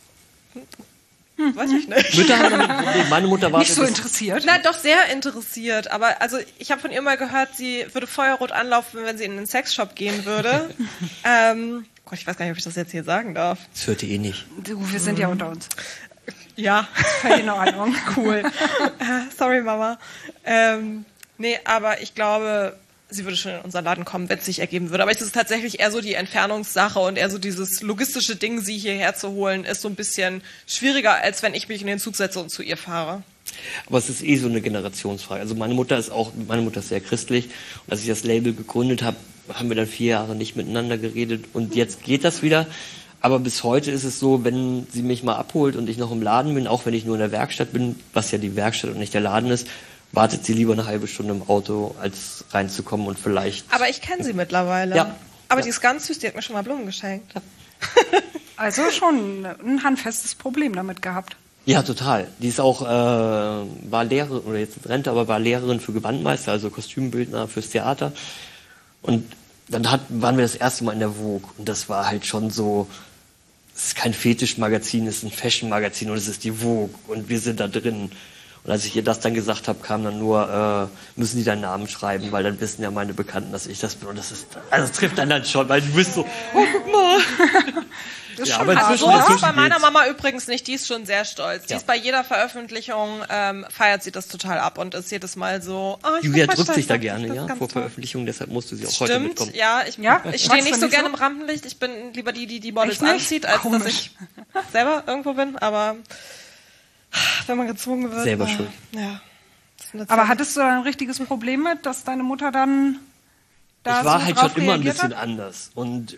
weiß ich nicht. Mütter haben damit ein Problem. Meine Mutter war Nicht so interessiert? Na, doch sehr interessiert, aber also ich habe von ihr mal gehört, sie würde feuerrot anlaufen, wenn sie in einen Sexshop gehen würde. Gott, ich weiß gar nicht, ob ich das jetzt hier sagen darf. Das hört ihr eh nicht. Du, wir sind ja unter uns. Ja, Völlig in Ordnung. cool. Sorry, Mama. Nee, aber ich glaube, sie würde schon in unseren Laden kommen, wenn es sich ergeben würde. Aber es ist tatsächlich eher so die Entfernungssache und eher so dieses logistische Ding, sie hierher zu holen, ist so ein bisschen schwieriger, als wenn ich mich in den Zug setze und zu ihr fahre. Aber es ist eh so eine Generationsfrage. Also meine Mutter ist sehr christlich. Und als ich das Label gegründet habe, haben wir dann 4 Jahre nicht miteinander geredet. Und jetzt geht das wieder. Aber bis heute ist es so, wenn sie mich mal abholt und ich noch im Laden bin, auch wenn ich nur in der Werkstatt bin, was ja die Werkstatt und nicht der Laden ist, wartet sie lieber eine halbe Stunde im Auto, als reinzukommen und vielleicht... Aber ich kenne sie mittlerweile. Ja. Aber Ja. die ist ganz süß, die hat mir schon mal Blumen geschenkt. Also schon ein handfestes Problem damit gehabt. Ja, total. Die ist auch, war Lehrerin, oder jetzt in Rente, aber war Lehrerin für Gewandmeister, also Kostümbildner fürs Theater. Und dann waren wir das erste Mal in der Vogue. Und das war halt schon so, es ist kein Fetischmagazin, es ist ein Fashion-Magazin und es ist die Vogue. Und wir sind da drin. Und als ich ihr das dann gesagt habe, kam dann nur, müssen die deinen Namen schreiben, weil dann wissen ja meine Bekannten, dass ich das bin. Und das trifft dann schon, weil du bist so, oh, guck mal. Das ist Ja, schon aber hart, Also inzwischen- so oder? ist es bei meiner Mama übrigens nicht, die ist schon sehr stolz. Die Ja. ist bei jeder Veröffentlichung, feiert sie das total ab und ist jedes Mal so, oh, ich Julia bin voll drückt stolz sich da auf dich, gerne, das ist ja, ganz vor toll. Veröffentlichung, deshalb musste sie auch heute Stimmt, mitkommen. ja, Ja? ich stehe Magst nicht du so nicht gerne so? im Rampenlicht, ich bin lieber die Models Echt nicht? anzieht, als Komisch. dass ich selber irgendwo bin, aber wenn man gezwungen wird. Selber schuld. Ja. Das ist eine Aber Zeit. hattest du da ein richtiges Problem mit, dass deine Mutter dann da Ich war so halt drauf schon immer ein reagiert bisschen hat? anders. Und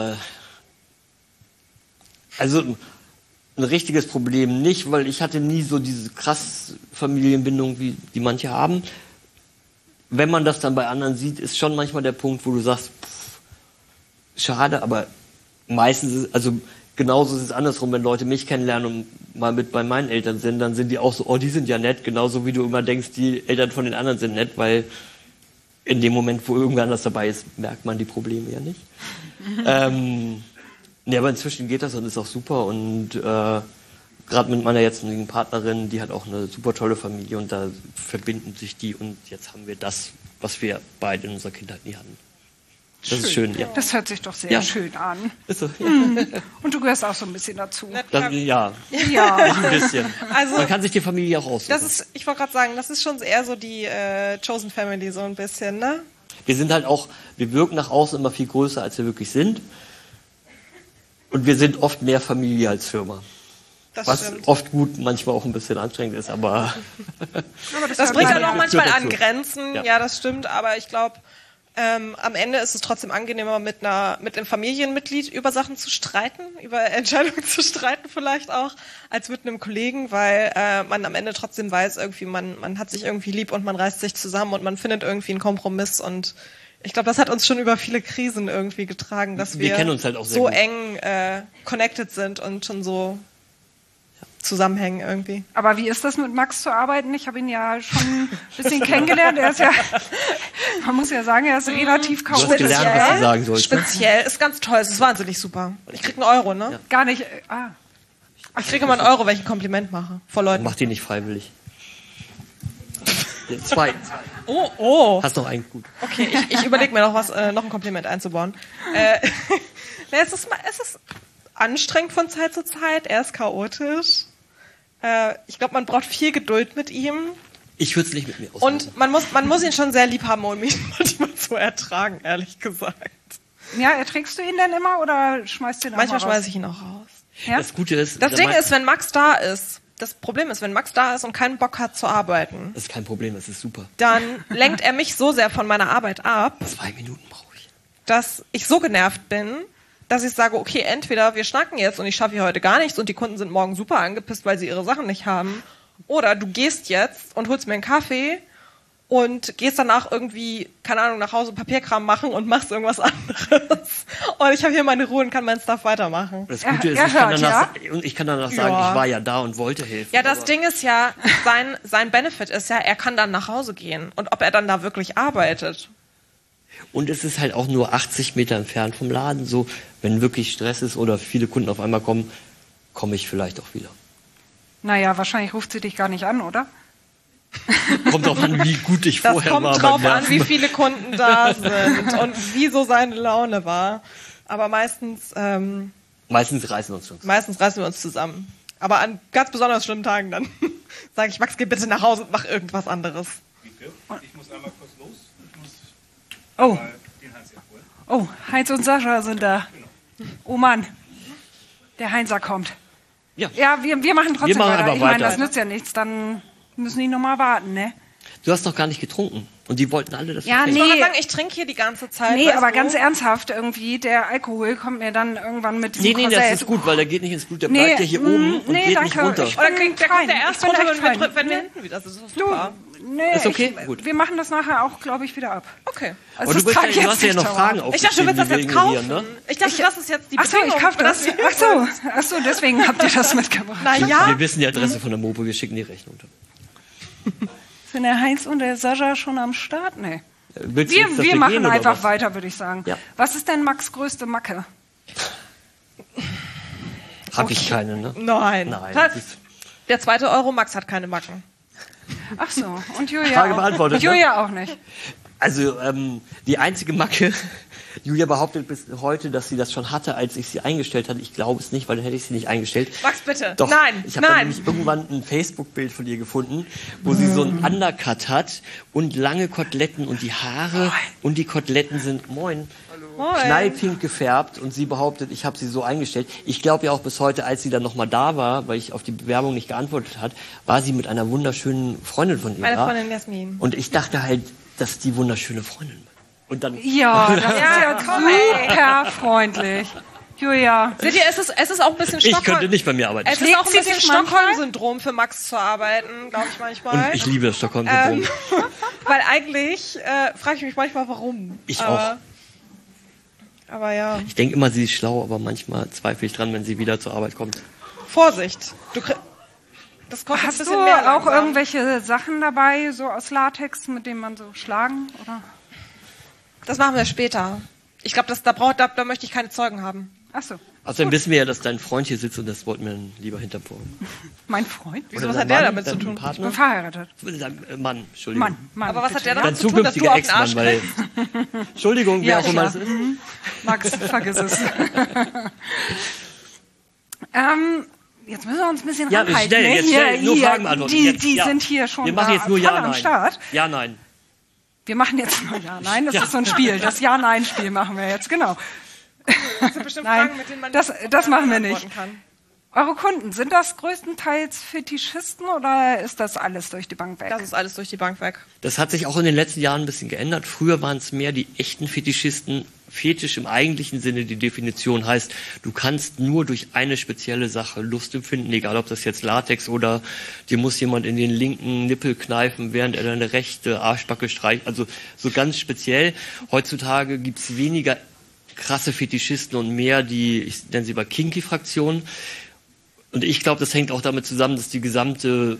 also ein richtiges Problem nicht, weil ich hatte nie so diese krass Familienbindung, wie die manche haben. Wenn man das dann bei anderen sieht, ist schon manchmal der Punkt, wo du sagst, pff, schade, aber meistens ist, also genauso ist es andersrum, wenn Leute mich kennenlernen und mal mit bei meinen Eltern sind, dann sind die auch so, oh, die sind ja nett, genauso wie du immer denkst, die Eltern von den anderen sind nett, weil in dem Moment, wo irgendwer anders dabei ist, merkt man die Probleme ja nicht. Nee, aber inzwischen geht das und ist auch super und gerade mit meiner jetzigen Partnerin, die hat auch eine super tolle Familie und da verbinden sich die und jetzt haben wir das, was wir beide in unserer Kindheit nie hatten. Das ist schön, ja. Das hört sich doch sehr Ja. schön an. Ist so, Und du gehörst auch so ein bisschen dazu. das, ja, Ja. ein bisschen. Also- Man kann sich die Familie auch aussuchen. Das ist, ich wollte gerade sagen, das ist schon eher so die Chosen Family so ein bisschen, ne? Wir sind halt auch, wir wirken nach außen immer viel größer, als wir wirklich sind. Und wir sind oft mehr Familie als Firma. Was stimmt. oft gut, manchmal auch ein bisschen anstrengend ist, aber Das bringt dann auch manchmal dazu. an Grenzen. Ja, das stimmt. Aber ich glaube, am Ende ist es trotzdem angenehmer, mit einem Familienmitglied über Sachen zu streiten, über Entscheidungen zu streiten vielleicht auch, als mit einem Kollegen, weil man am Ende trotzdem weiß, irgendwie man hat sich irgendwie lieb und man reißt sich zusammen und man findet irgendwie einen Kompromiss. Und ich glaube, das hat uns schon über viele Krisen irgendwie getragen, dass wir kennen uns halt auch sehr so gut. eng connected sind und schon so zusammenhängen irgendwie. Aber wie ist das mit Max zu arbeiten? Ich habe ihn ja schon ein bisschen kennengelernt. Er ist ja, man muss ja sagen, er ist relativ du hast chaotisch. gelernt, was du sagen sollst. Ne? Speziell, ist ganz toll, es ist wahnsinnig super. Ich krieg einen Euro, ne? Gar nicht. Ich kriege immer einen Euro, wenn ich ein Kompliment mache. Vor Leuten. Mach die nicht freiwillig. Ja, 2. Oh. Hast noch einen gut. Okay, ich überlege mir noch noch ein Kompliment einzubauen. Es ist anstrengend von Zeit zu Zeit. Er ist chaotisch. Ich glaube, man braucht viel Geduld mit ihm. Ich würde es nicht mit mir aushalten. Und man muss ihn schon sehr lieb haben, um ihn manchmal zu ertragen, ehrlich gesagt. Ja, erträgst du ihn denn immer oder schmeißt du ihn auch Manchmal mal raus? schmeiße ich ihn auch raus. Ja? Das Gute ist... Das Ding ist, wenn Max da ist, das Problem ist, wenn Max da ist und keinen Bock hat zu arbeiten, Das ist kein Problem, das ist super. dann lenkt er mich so sehr von meiner Arbeit ab, 2 Minuten brauche ich. dass ich so genervt bin, dass ich sage, okay, entweder wir schnacken jetzt und ich schaffe hier heute gar nichts und die Kunden sind morgen super angepisst, weil sie ihre Sachen nicht haben, oder du gehst jetzt und holst mir einen Kaffee und gehst danach irgendwie, keine Ahnung, nach Hause Papierkram machen und machst irgendwas anderes. Und ich habe hier meine Ruhe und kann meinen Stuff weitermachen. Das Gute ist, ich kann danach sagen, Ja. ich war ja da und wollte helfen. Ja, das aber Ding ist ja, sein Benefit ist ja, er kann dann nach Hause gehen. Und ob er dann da wirklich arbeitet. Und es ist halt auch nur 80 Meter entfernt vom Laden. So, wenn wirklich Stress ist oder viele Kunden auf einmal kommen, komme ich vielleicht auch wieder. Naja, wahrscheinlich ruft sie dich gar nicht an, oder? Kommt auch an, wie gut ich Das vorher kommt war. drauf beim an, wie Nerven. viele Kunden da sind und wie so seine Laune war. Aber meistens Meistens reißen wir uns zusammen. Aber an ganz besonders schlimmen Tagen dann sage ich, Max, geh bitte nach Hause und mach irgendwas anderes. Ich muss einmal kurz los. Ich muss Oh, mal den Heinz abholen. oh, Heinz und Sascha sind da. Oh Mann, der Heinzer kommt. Ja. Ja, wir machen trotzdem machen weiter. einfach Ich meine, weiter. das nützt ja nichts. Dann müssen die noch mal warten, ne? Du hast doch gar nicht getrunken. Und die wollten alle das Ja, verstehen. Ich wollte Nee. gerade sagen, ich trinke hier die ganze Zeit. Nee, weißt aber du? ganz ernsthaft irgendwie, der Alkohol kommt mir dann irgendwann mit diesem Nee, Korsett. das ist gut, weil der geht nicht ins Blut, der Nee, bleibt ja hier oben und nee, geht danke. nicht runter. Ich- Oder kriegt der fein. erst Ich bin runter, echt wenn wir fein. hinten wieder sind. Das ist Du, super. nee, Ist okay? Gut. Wir machen das nachher auch, glaube ich, wieder ab. Okay. Also Aber es du kann hast ja jetzt noch nicht Fragen dauern. Ich dachte, du willst das jetzt kaufen. Ne? Ich dachte, das ist jetzt die Ach so, ich Bedingung kauf für das. Ach so, deswegen habt ihr das mitgebracht. Naja, Wir wissen die Adresse von der Mopo, wir schicken die Rechnung. Sind der Heinz und der Sascha schon am Start? Nee. Willst du jetzt, dass Wir gehen, machen oder einfach was? weiter, würde ich sagen. Ja. Was ist denn Max' größte Macke? Hab ich keine, ne? nein. Nein. das ist- Der zweite Euro, Max hat keine Macken. Ach so, und Julia Frage auch. beantwortet, ne? Julia auch nicht. Also, die einzige Macke, Julia behauptet bis heute, dass sie das schon hatte, als ich sie eingestellt hatte. Ich glaube es nicht, weil dann hätte ich sie nicht eingestellt. Max, bitte. Doch, Nein, ich habe dann nein. nämlich irgendwann ein Facebook-Bild von ihr gefunden, wo sie so einen Undercut hat und lange Koteletten und die Haare und die Koteletten sind, moin, knallpink gefärbt und sie behauptet, ich habe sie so eingestellt. Ich glaube ja auch bis heute, als sie dann nochmal da war, weil ich auf die Bewerbung nicht geantwortet hat, war sie mit einer wunderschönen Freundin von ihr Meine da. Freundin Jasmin. Und ich dachte halt, das ist die wunderschöne Freundin. Und dann Ja, das ist ja super freundlich. Julia. Seht ihr, es ist auch ein bisschen ich könnte Stockholm. nicht bei mir arbeiten. Es ist auch ein Sie bisschen sich manchmal? Stockholm-Syndrom für Max zu arbeiten, glaube ich manchmal. Und ich liebe das Stockholm-Syndrom. Weil eigentlich frage ich mich manchmal, warum. Ich auch. Aber ja, Ich denke immer, sie ist schlau, aber manchmal zweifle ich dran, wenn sie wieder zur Arbeit kommt. Vorsicht. Das kostet ein Hast bisschen du mehr auch langsam. irgendwelche Sachen dabei, so aus Latex, mit denen man so schlagen? Oder? Das machen wir später. Ich glaube, da möchte ich keine Zeugen haben. Ach so, Außerdem wissen wir ja, dass dein Freund hier sitzt und das wollten wir dann lieber hinterfragen. mein Freund. Wieso, Oder was dein hat der Mann, damit zu dein tun? Ich bin Partner? verheiratet. Mann, Entschuldigung. Mann. Aber was hat bitte, der ja? damit Dein zu tun, dass du zukünftiger auf den Arsch Ex-Mann, weil... kriegst? Entschuldigung, wer Ja, auch immer klar. es ist. Max, vergiss es. Jetzt müssen wir uns ein bisschen Ja, ranhalten. schnell, ne? jetzt schnell, nur Fragen beantworten. Die Jetzt, ja. sind hier schon Wir machen da jetzt nur voll Ja, am Nein. Start. Ja, nein. Wir machen jetzt nur Ja, Nein. Das Ja. ist so ein Spiel. Das Ja-Nein-Spiel machen wir jetzt, genau. Das sind bestimmt Nein, Fragen, mit denen man das nicht machen wir antworten nicht. kann. Eure Kunden, sind das größtenteils Fetischisten oder ist das alles durch die Bank weg? Das ist alles durch die Bank weg. Das hat sich auch in den letzten Jahren ein bisschen geändert. Früher waren es mehr die echten Fetischisten. Fetisch im eigentlichen Sinne, die Definition heißt, du kannst nur durch eine spezielle Sache Lust empfinden, egal ob das jetzt Latex oder dir muss jemand in den linken Nippel kneifen, während er deine rechte Arschbacke streicht. Also so ganz speziell. Heutzutage gibt's weniger krasse Fetischisten und mehr die, ich nenne sie mal Kinky-Fraktionen. Und ich glaube, das hängt auch damit zusammen, dass die gesamte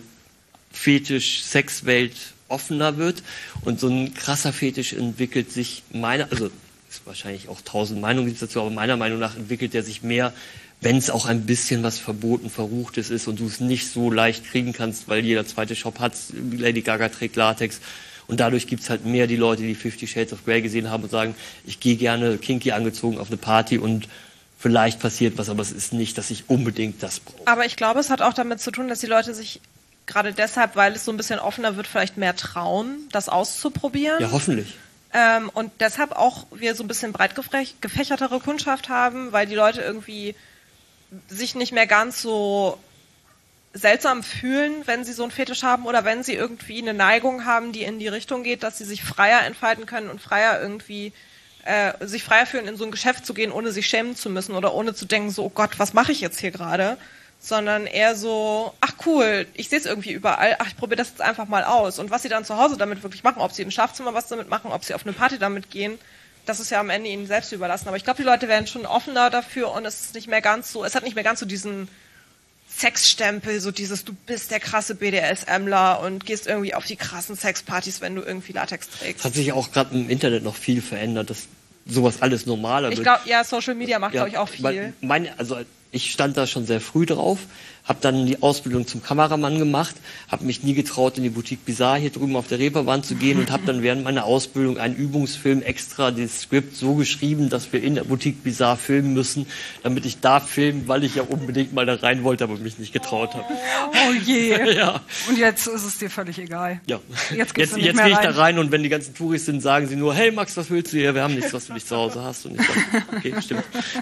Fetisch-Sexwelt offener wird und so ein krasser Fetisch entwickelt sich also ist wahrscheinlich auch 1000 Meinungen gibt's dazu, aber meiner Meinung nach entwickelt er sich mehr, wenn es auch ein bisschen was verboten, Verruchtes ist und du es nicht so leicht kriegen kannst, weil jeder zweite Shop hat, Lady Gaga trägt Latex. Und dadurch gibt's halt mehr die Leute, die 50 Shades of Grey gesehen haben und sagen, ich gehe gerne kinky angezogen auf eine Party und vielleicht passiert was, aber es ist nicht, dass ich unbedingt das brauche. Aber ich glaube, es hat auch damit zu tun, dass die Leute sich gerade deshalb, weil es so ein bisschen offener wird, vielleicht mehr trauen, das auszuprobieren. Ja, hoffentlich. Und deshalb auch wir so ein bisschen breit gefächertere Kundschaft haben, weil die Leute irgendwie sich nicht mehr ganz so seltsam fühlen, wenn sie so einen Fetisch haben oder wenn sie irgendwie eine Neigung haben, die in die Richtung geht, dass sie sich freier entfalten können und freier irgendwie sich freier fühlen, in so ein Geschäft zu gehen, ohne sich schämen zu müssen oder ohne zu denken, so, oh Gott, was mache ich jetzt hier gerade? Sondern eher so, ach cool, ich sehe es irgendwie überall, ach, ich probiere das jetzt einfach mal aus. Und was sie dann zu Hause damit wirklich machen, ob sie im Schlafzimmer was damit machen, ob sie auf eine Party damit gehen, das ist ja am Ende ihnen selbst überlassen. Aber ich glaube, die Leute werden schon offener dafür und es hat nicht mehr ganz so diesen Sexstempel, so dieses, du bist der krasse BDSMler und gehst irgendwie auf die krassen Sexpartys, wenn du irgendwie Latex trägst. Es hat sich auch gerade im Internet noch viel verändert, dass sowas alles normaler wird. Ich glaube, ja, Social Media macht, glaube ich, auch viel. Ich stand da schon sehr früh drauf, habe dann die Ausbildung zum Kameramann gemacht, habe mich nie getraut, in die Boutique Bizarre hier drüben auf der Reeperbahn zu gehen und habe dann während meiner Ausbildung einen Übungsfilm extra, das Skript so geschrieben, dass wir in der Boutique Bizarre filmen müssen, damit ich da filme, weil ich ja unbedingt mal da rein wollte, aber mich nicht getraut habe. Oh je. Ja. Und jetzt ist es dir völlig egal. Ja. Jetzt gehe ich da rein und wenn die ganzen Touris sind, sagen sie nur, hey Max, was willst du hier? Wir haben nichts, was du nicht zu Hause hast. Und ich sage, okay, stimmt.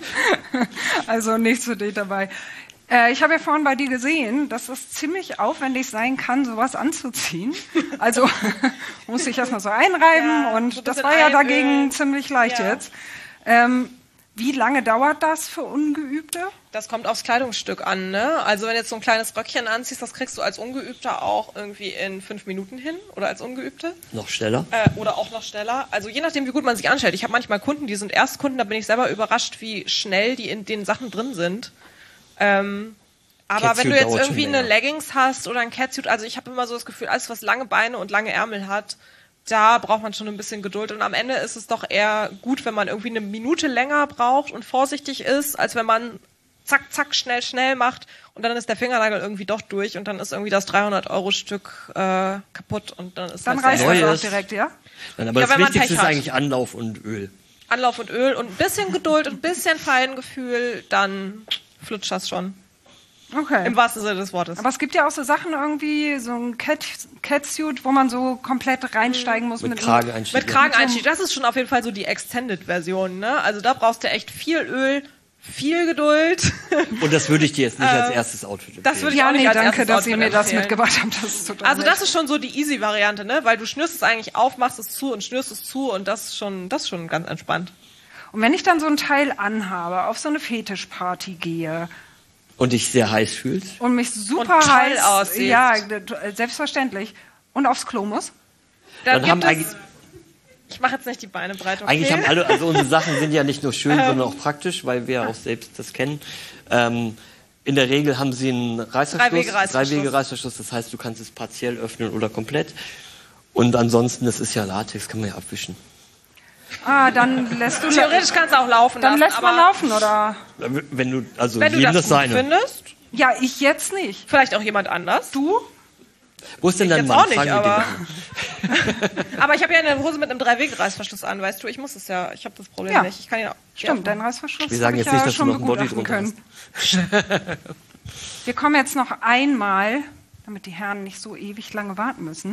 Also nichts für dich dabei. Ich habe ja vorhin bei dir gesehen, dass es ziemlich aufwendig sein kann, sowas anzuziehen. Also muss ich erstmal so einreiben Ja, und so ein das bisschen war ja einölen. dagegen ziemlich leicht Ja. jetzt. Wie lange dauert das für Ungeübte? Das kommt aufs Kleidungsstück an, ne? Also wenn du jetzt so ein kleines Röckchen anziehst, das kriegst du als Ungeübter auch irgendwie in 5 Minuten hin oder als Ungeübte. Noch schneller. Oder auch noch schneller. Also je nachdem, wie gut man sich anstellt. Ich habe manchmal Kunden, die sind Erstkunden, da bin ich selber überrascht, wie schnell die in den Sachen drin sind. Aber Catsuit wenn du jetzt dauert schon irgendwie eine länger. Leggings hast oder ein Catsuit, also ich habe immer so das Gefühl, alles was lange Beine und lange Ärmel hat, da braucht man schon ein bisschen Geduld. Und am Ende ist es doch eher gut, wenn man irgendwie eine Minute länger braucht und vorsichtig ist, als wenn man zack, zack, schnell, schnell macht und dann ist der Fingernagel irgendwie doch durch und dann ist irgendwie das 300-Euro-Stück kaputt und dann ist Dann das reicht das Neues. auch direkt, ja? Nein, aber Ja, das wenn man Wichtigste Pech ist hat. eigentlich Anlauf und Öl. Anlauf und Öl und ein bisschen Geduld und ein bisschen Feingefühl, dann flutscht das schon. Okay. Im wahrsten Sinne des Wortes. Aber es gibt ja auch so Sachen irgendwie, so ein Catsuit, wo man so komplett reinsteigen muss. Mit Krageneinstieg. Mit Krageneinstieg, das ist schon auf jeden Fall so die Extended-Version, ne? Also da brauchst du echt viel Öl, viel Geduld. Und das würde ich dir jetzt nicht als erstes Outfit empfehlen. Das würde ich Ja, auch nicht nee, als danke, erstes dass ihr Outfit mir das empfehlen. mitgebracht habt. Das ist total Also nett. das ist schon so die Easy-Variante, ne? Weil du schnürst es eigentlich auf, machst es zu und schnürst es zu und das ist schon ganz entspannt. Und wenn ich dann so ein Teil anhabe, auf so eine Fetischparty gehe Und dich sehr heiß fühlst. und mich super Und toll heiß aussiehst. ja, selbstverständlich, und aufs Klo muss, Dann haben gibt eigentlich, es, ich mache jetzt nicht die Beine breit, okay? eigentlich haben alle, also unsere Sachen sind ja nicht nur schön, sondern auch praktisch, weil wir auch selbst das kennen. In der Regel haben sie einen Reißverschluss, Dreiwege-Reißverschluss, das heißt, du kannst es partiell öffnen oder komplett. Und ansonsten, das ist ja Latex, kann man ja abwischen. dann lässt du Theoretisch kannst du auch laufen dann lassen, lässt man aber laufen, oder? Wenn du, also wenn du jedem das das gut seine. findest, Ja, ich jetzt nicht. vielleicht auch jemand anders. Du? Wo ist denn dein Jetzt Mann? auch nicht, Fragen wir aber- den an. Aber ich habe ja eine Hose mit einem 3-Wege-Reißverschluss an, weißt du, ich muss es ja, ich habe das Problem Ja. nicht. Ich kann ihn auch. Stimmt, dein Reißverschluss Wir sagen hab ich jetzt nicht, ja dass du schon noch ein Body begutachten drunter können. Wir kommen jetzt noch einmal, damit die Herren nicht so ewig lange warten müssen,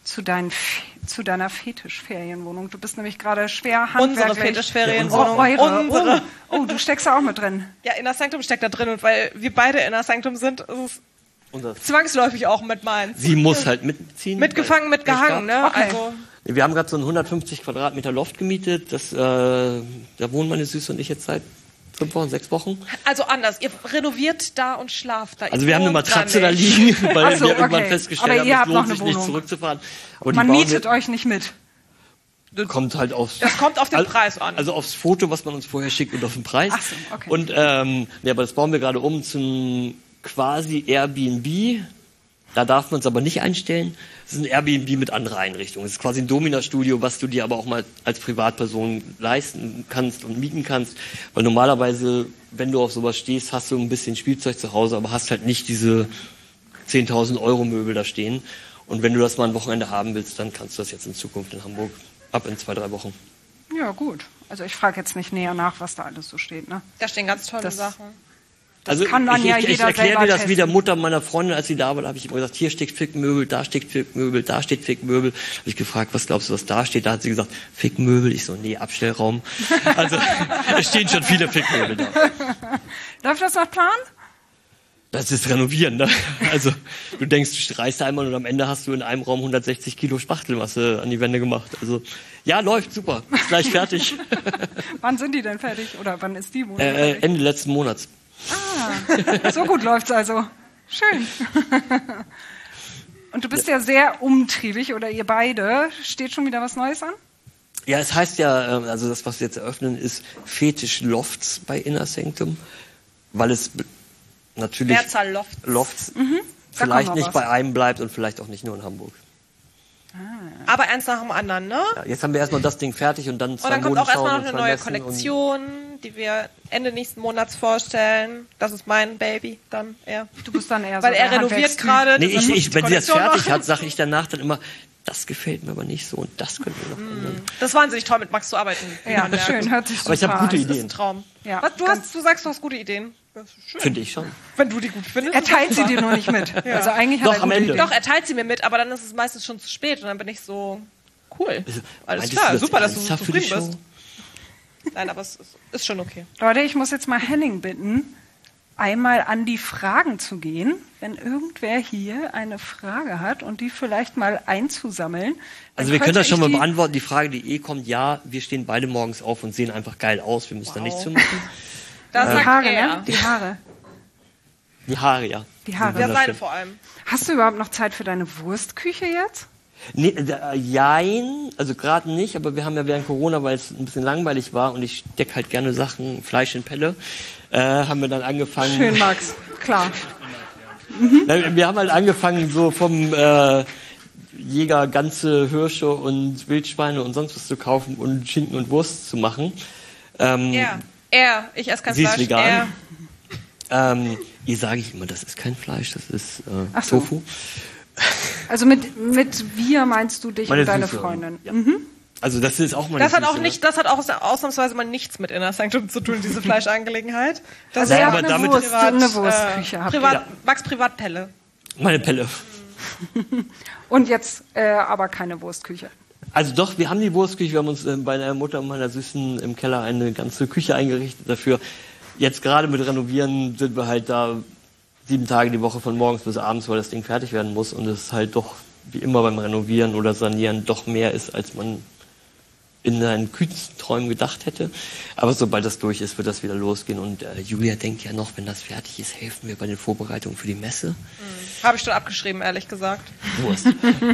zu deiner Fetischferienwohnung. Du bist nämlich gerade schwer Unsere handwerklich. Fetischferienwohnung. Unsere. Oh, du steckst da auch mit drin. Ja, Inner Sanctum steckt da drin und weil wir beide Inner Sanctum sind, ist es Unser zwangsläufig auch mit meins. Sie muss halt mitziehen. Mitgefangen, mitgehangen, ne? Okay. Also, Wir haben gerade so ein 150 Quadratmeter Loft gemietet. Da wohnen meine Süße und ich jetzt seit 5 Wochen, 6 Wochen. also anders. Ihr renoviert da und schlaft da. Also Ihr wir haben eine wohnt Matratze da nicht. liegen, weil Ach so, wir irgendwann okay. festgestellt Aber haben, ihr es habt noch lohnt eine sich nicht Wohnung. zurückzufahren. Aber Man die bauen mietet wir, euch nicht mit. kommt halt aufs... Das kommt auf den Also- Preis an. Also aufs Foto, was man uns vorher schickt und auf den Preis. Ach so, okay. Und ja, aber das bauen wir gerade um zum quasi Airbnb. Da darf man es aber nicht einstellen. Es ist ein Airbnb mit anderer Einrichtung. Es ist quasi ein Domina-Studio, was du dir aber auch mal als Privatperson leisten kannst und mieten kannst. Weil normalerweise, wenn du auf sowas stehst, hast du ein bisschen Spielzeug zu Hause, aber hast halt nicht diese 10.000 Euro Möbel da stehen. Und wenn du das mal ein Wochenende haben willst, dann kannst du das jetzt in Zukunft in Hamburg ab in 2-3 Wochen. Ja, gut. Also ich frage jetzt nicht näher nach, was da alles so steht. Ne? Da stehen ganz tolle Das- Sachen. Also kann dann ich, ja ich, ich jeder erkläre selber mir das testen. wie der Mutter meiner Freundin, als sie da war, da habe ich immer gesagt, hier steht Fickmöbel, da steht Fickmöbel, da steht Fickmöbel. Habe ich gefragt, was glaubst du, was da steht? Da hat sie gesagt, Fickmöbel. Ich so, nee, Abstellraum. Also es stehen schon viele Fickmöbel da. Läuft das nach Plan? Das ist Renovieren, ne? Also du denkst, du reißt einmal und am Ende hast du in einem Raum 160 Kilo Spachtelmasse an die Wände gemacht. Also ja, läuft, super, ist gleich fertig. Wann sind die denn fertig? Oder wann ist die Wohnung fertig? Ende letzten Monats. So gut läuft's also. Schön. Und du bist ja sehr umtriebig, oder ihr beide. Steht schon wieder was Neues an? Ja, es heißt ja, also das, was wir jetzt eröffnen, ist Fetisch Lofts bei Inner Sanctum, weil es natürlich Mehrzahl Lofts. vielleicht noch nicht was. bei einem bleibt und vielleicht auch nicht nur in Hamburg. Aber eins nach dem anderen, ne? Ja, jetzt haben wir erstmal das Ding fertig und dann Und zwei dann kommt auch Modenschauen erstmal noch und eine zwei neue Messen und- Kollektion, die wir Ende nächsten Monats vorstellen. Das ist mein Baby dann eher. Du bist dann eher Weil so er der renoviert Handwerkstyp. gerade. Nee, deshalb muss ich, die wenn sie das Kollektion fertig machen. hat, sage ich danach dann immer, das gefällt mir aber nicht so und das können wir noch ändern. Das ist wahnsinnig toll, mit Max zu arbeiten. wie Ja, man merkt. schön, hört sich super Aber ich habe gute an. Das ist ein Ideen, Traum. Ja, Was, du sagst, du hast gute Ideen. Das ist schön. finde ich schon. Wenn du die gut findest. Er ist teilt das sie super. dir nur nicht mit. Also eigentlich Doch, hat er am gute Ende. Ideen. Doch, er teilt sie mir mit, aber dann ist es meistens schon zu spät und dann bin ich so, cool. Alles Meintest klar, du das super, dass du so ernsthaft für die zufrieden Show? bist. Nein, aber es ist schon okay. Leute, ich muss jetzt mal Henning bitten, einmal an die Fragen zu gehen. Wenn irgendwer hier eine Frage hat und die vielleicht mal einzusammeln. Also wir können das schon mal beantworten. Die Frage, die kommt, ja, wir stehen beide morgens auf und sehen einfach geil aus. Wir müssen da nichts für machen. Da Die sagt Haare, er. ne? Die Haare. Die Haare, ja. Die Haare. Ja, Wunderschön. seine vor allem. Hast du überhaupt noch Zeit für deine Wurstküche jetzt? Nee, jein, also gerade nicht, aber wir haben ja während Corona, weil es ein bisschen langweilig war und ich stecke halt gerne Sachen, Fleisch in Pelle, haben wir dann angefangen. Schön, Max. Klar. Nein, wir haben halt angefangen, so vom Jäger ganze Hirsche und Wildschweine und sonst was zu kaufen und Schinken und Wurst zu machen. Ich esse kein Sie ist Fleisch. vegan. Ihr sage ich immer, das ist kein Fleisch, das ist Ach so. Tofu. Also mit wir meinst du dich Meine und deine Süße. Freundin. Ja. Also das ist auch meine Das hat auch Süße, nicht, das hat auch ausnahmsweise mal nichts mit Inner Sanctum zu tun, diese Fleischangelegenheit. Das Also Naja, er aber hat damit- eine Wurstküche. habt ihr. Max Privatpelle. Meine Pelle. Und jetzt aber keine Wurstküche. Also doch, wir haben die Wurstküche, wir haben uns bei der Mutter und meiner Süßen im Keller eine ganze Küche eingerichtet dafür. Jetzt gerade mit Renovieren sind wir halt da 7 Tage die Woche von morgens bis abends, weil das Ding fertig werden muss und es halt doch, wie immer beim Renovieren oder Sanieren, doch mehr ist, als man in seinen kühnsten Träumen gedacht hätte. Aber sobald das durch ist, wird das wieder losgehen und Julia denkt ja noch, wenn das fertig ist, helfen wir bei den Vorbereitungen für die Messe. Habe ich schon abgeschrieben, ehrlich gesagt. Wurst.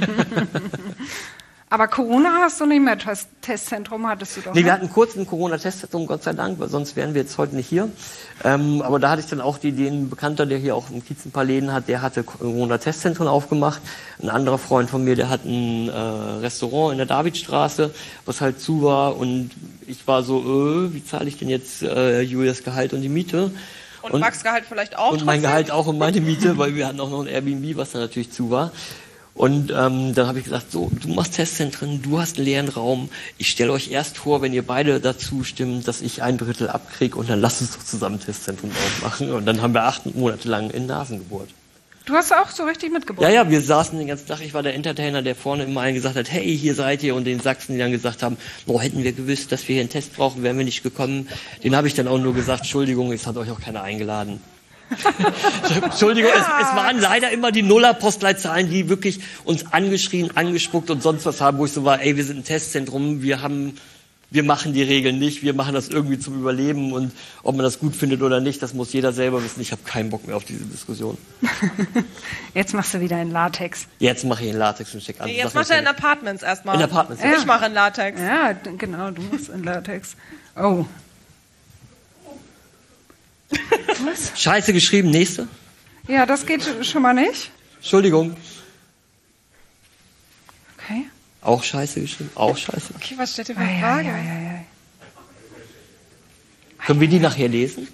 Aber Corona hast du nicht mehr. Testzentrum hattest du doch. Nee, wir ne? hatten kurz ein Corona-Testzentrum, Gott sei Dank, weil sonst wären wir jetzt heute nicht hier. Aber da hatte ich dann auch die Idee, ein Bekannter, der hier auch im Kiez ein paar Läden hat, der hatte Corona-Testzentren aufgemacht. Ein anderer Freund von mir, der hat ein Restaurant in der Davidstraße, was halt zu war. Und ich war so, wie zahle ich denn jetzt Julias Gehalt und die Miete? Und Max Gehalt vielleicht auch. Und mein trotzdem? Gehalt auch und meine Miete, weil wir hatten auch noch ein Airbnb, was dann natürlich zu war. Und dann habe ich gesagt, so, du machst Testzentren, du hast einen leeren Raum. Ich stelle euch erst vor, wenn ihr beide dazu stimmt, dass ich 1/3 abkriege und dann lasst uns doch zusammen Testzentrum aufmachen. Und dann haben wir 8 Monate lang in Nasen gebohrt. Du hast auch so richtig mitgebracht. Ja, ja, wir saßen den ganzen Tag. Ich war der Entertainer, der vorne immer allen gesagt hat, hey, hier seid ihr. Und den Sachsen, die dann gesagt haben, oh, hätten wir gewusst, dass wir hier einen Test brauchen, wären wir nicht gekommen. Den habe ich dann auch nur gesagt, Entschuldigung, es hat euch auch keiner eingeladen. Entschuldigung, es waren leider immer die Nuller-Postleitzahlen, die wirklich uns angeschrien, angespuckt und sonst was haben, wo ich so war, ey, wir sind ein Testzentrum, wir machen die Regeln nicht, wir machen das irgendwie zum Überleben und ob man das gut findet oder nicht, das muss jeder selber wissen. Ich habe keinen Bock mehr auf diese Diskussion. Jetzt machst du wieder in Latex. Jetzt mache ich in Latex und check an. Nee, jetzt macht er in Apartments erstmal. In Apartments. Ich mache in Latex. Ja, genau, du machst in Latex. Oh. Was? Scheiße geschrieben, nächste. Ja, das geht schon mal nicht. Entschuldigung. Okay. Auch scheiße geschrieben, auch scheiße. Okay, was steht hier für eine Frage? Können wir die nachher lesen?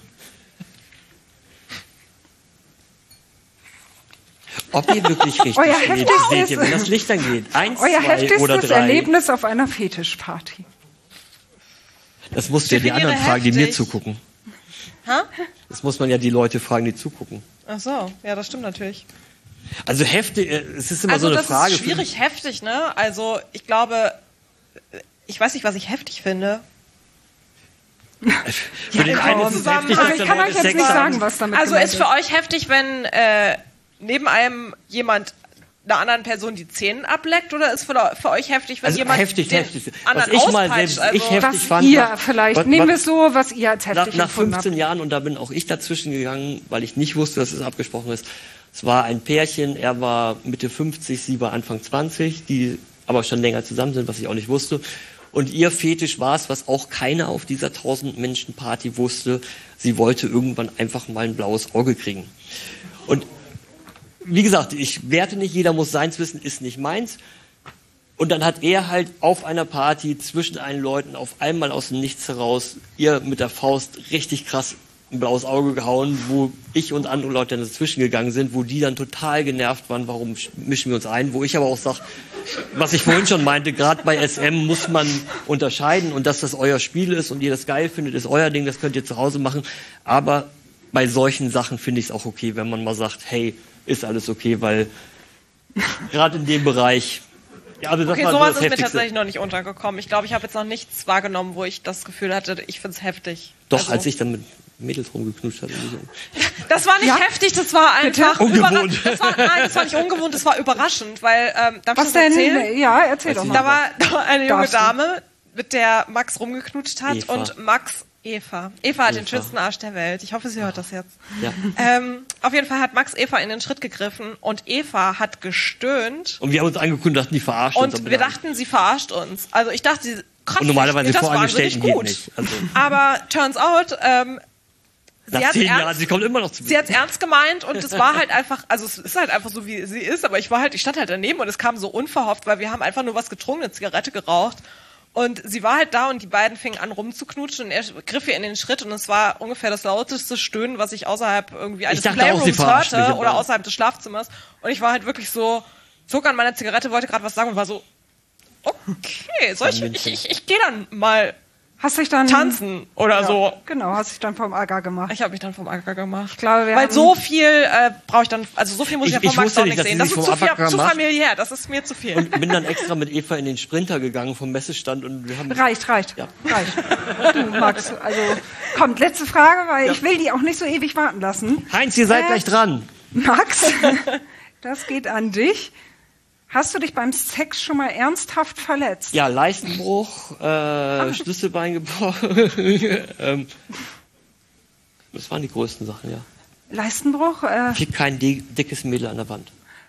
Ob ihr wirklich richtig Euer seht, heftigstes- seht ihr, wenn das Licht dann geht. 1, Euer 2 oder heftigstes 3. Erlebnis auf einer Fetischparty. Das musst du ja die anderen fragen, die mir heftig. zugucken. Ha? Das muss man ja die Leute fragen, die zugucken. Ach so, ja, das stimmt natürlich. Also heftig, es ist immer Also so eine das Frage. ist schwierig heftig, ne? Also ich glaube, ich weiß nicht, was ich heftig finde. Für den einen ist es heftig, Aber dass ich kann da euch Leute jetzt Sex nicht haben. sagen, was damit Also gemeint ist für euch heftig, wenn neben einem jemand einer anderen Person die Zähne ableckt, oder ist für euch heftig, wenn Also jemand heftig. den Was anderen ich mal auspeitscht? selbst, ich Also, heftig Was fand. ihr vielleicht, nehmen wir es so, was ihr als heftig Nach empfunden 15 habt. Jahren, und da bin auch ich dazwischen gegangen, weil ich nicht wusste, dass es abgesprochen ist. Es war ein Pärchen, er war Mitte 50, sie war Anfang 20, die aber schon länger zusammen sind, was ich auch nicht wusste. Und ihr Fetisch war es, was auch keiner auf dieser 1000-Menschen-Party wusste. Sie wollte irgendwann einfach mal ein blaues Auge kriegen. Und wie gesagt, ich werte nicht, jeder muss seins wissen, ist nicht meins. Und dann hat er halt auf einer Party zwischen allen Leuten auf einmal aus dem Nichts heraus ihr mit der Faust richtig krass ein blaues Auge gehauen, wo ich und andere Leute dann dazwischen gegangen sind, wo die dann total genervt waren, warum mischen wir uns ein, wo ich aber auch sage, was ich vorhin schon meinte, gerade bei SM muss man unterscheiden, und dass das euer Spiel ist und ihr das geil findet, ist euer Ding, das könnt ihr zu Hause machen, aber bei solchen Sachen finde ich es auch okay, wenn man mal sagt, hey, ist alles okay, weil gerade in dem Bereich, ja, also das Okay, war so sowas das ist mir Heftigste. tatsächlich noch nicht untergekommen. Ich glaube, ich habe jetzt noch nichts wahrgenommen, wo ich das Gefühl hatte, ich finde es heftig. Doch, Also, als ich dann mit Mädels rumgeknutscht habe. das war nicht heftig, das war einfach Ungewohnt. Nein, das war nicht ungewohnt, das war überraschend, weil darf ich Was das denn? erzählen? Ja, erzähl doch mal. Da war eine junge Darfst du? Dame, mit der Max rumgeknutscht hat, Eva. und Eva hat den Eva. schönsten Arsch der Welt. Ich hoffe, sie hört das jetzt. Ja. Auf jeden Fall hat Max Eva in den Schritt gegriffen und Eva hat gestöhnt Und wir haben uns angekündigt, dachten, die verarscht uns. und aber wir dann- dachten, sie verarscht uns. Also ich dachte, sie Und normalerweise das vor Angestellten wahnsinnig geht nicht. Also, Aber turns out, nach sie hat 10 Jahren, ernst, sie kommt immer noch zu sie hat's ernst gemeint, und es war halt einfach, also es ist halt einfach so, wie sie ist, aber ich stand halt daneben und es kam so unverhofft, weil wir haben einfach nur was getrunken, eine Zigarette geraucht, und sie war halt da und die beiden fingen an rumzuknutschen und er griff ihr in den Schritt und es war ungefähr das lauteste Stöhnen, was ich außerhalb irgendwie eines dachte auch, sie Playrooms verarscht mich, hörte aber- oder außerhalb des Schlafzimmers, und ich war halt wirklich so, zog an meiner Zigarette, wollte gerade was sagen und war so, okay, ich gehe dann mal Hast dich dann tanzen oder so. Genau, hast dich dann vom Aga gemacht. Ich habe mich dann vom Acker gemacht. Ich glaube, wir Weil haben- so viel brauche ich dann, also so viel muss ich, Ich ja von Max wusste auch nicht, nicht dass sehen. sie Das sich ist vom Acker zu macht. familiär, das ist mir zu viel. Und bin dann extra mit Eva in den Sprinter gegangen vom Messestand und wir haben... Reicht. Ja. Reicht. Du, Max, also kommt, letzte Frage, weil ich will die auch nicht so ewig warten lassen. Heinz, ihr seid gleich dran. Max, das geht an dich. Hast du dich beim Sex schon mal ernsthaft verletzt? Ja, Leistenbruch, Schlüsselbein gebrochen. Das waren die größten Sachen, ja. Leistenbruch? Fick kein dickes Mädel an der Wand.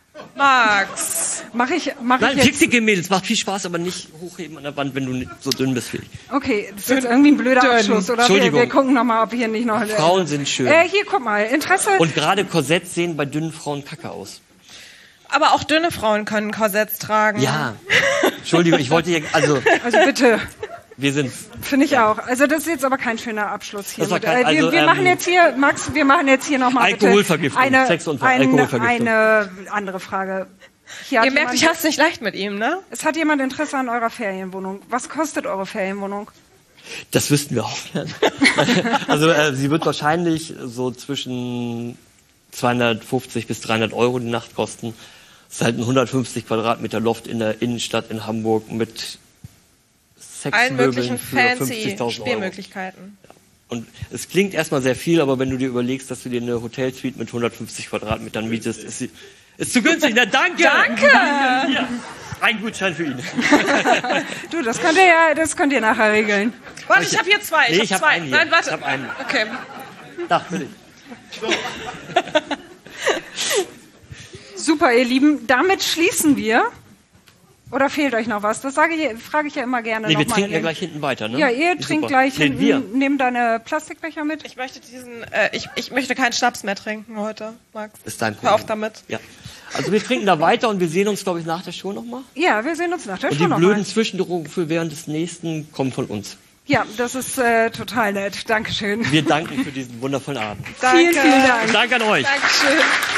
Max. Mach ich Nein, jetzt. fick dicke Mädels, macht viel Spaß, aber nicht hochheben an der Wand, wenn du nicht so dünn bist wie ich. Okay, das ist jetzt irgendwie ein blöder Abschluss, oder? Entschuldigung. Wir gucken nochmal, ob hier nicht noch... Frauen sind schön. Hier, guck mal, Interesse... Und gerade Korsetts sehen bei dünnen Frauen kacke aus. Aber auch dünne Frauen können Korsetts tragen. Ja. Entschuldigung, ich wollte hier, also, Also bitte, wir sind, finde ich auch. Also das ist jetzt aber kein schöner Abschluss hier. Das war kein- wir also, machen jetzt hier, Max, wir machen jetzt hier nochmal bitte Alkoholvergiftung, Sexunfall, Alkoholvergiftung. eine andere Frage. Hier hat Ihr merkt, ich jemand- hab's nicht leicht mit ihm, ne? Es hat jemand Interesse an eurer Ferienwohnung. Was kostet eure Ferienwohnung? das wüssten wir auch gerne. Also, sie wird wahrscheinlich so zwischen 250 bis 300 Euro die Nacht kosten. Das ist halt ein 150 Quadratmeter Loft in der Innenstadt in Hamburg mit Allen möglichen Sexmöbeln für fancy 50.000 Euro. Spielmöglichkeiten. Und es klingt erstmal sehr viel, aber wenn du dir überlegst, dass du dir eine Hotelsuite mit 150 Quadratmetern mietest, ist zu günstig. Na, danke! Danke! Hier, ein Gutschein für ihn. Du, das könnt ihr nachher regeln. Warte, ich habe hier zwei. Nee, ich hab hab zwei. einen hier. Nein, warte. Ich hab einen. Okay. Da, für dich. Super, ihr Lieben. Damit schließen wir. Oder fehlt euch noch was? Das frage ich ja immer gerne Nee, wir nochmal. trinken ja gleich hinten weiter, ne? Ja, ihr Super. trinkt gleich Nee, wir. hinten. Nehmt deine Plastikbecher mit. Ich möchte ich möchte keinen Schnaps mehr trinken heute, Max. Ist dein Problem. Hör auf damit. Ja. Also wir trinken da weiter und wir sehen uns, glaube ich, nach der Show nochmal. Ja, wir sehen uns nach der Und Show die nochmal. blöden Zwischendrogen für während des nächsten kommen von uns. Ja, das ist total nett. Dankeschön. Wir danken für diesen wundervollen Abend. Danke. Vielen Dank. Danke an euch. Dankeschön.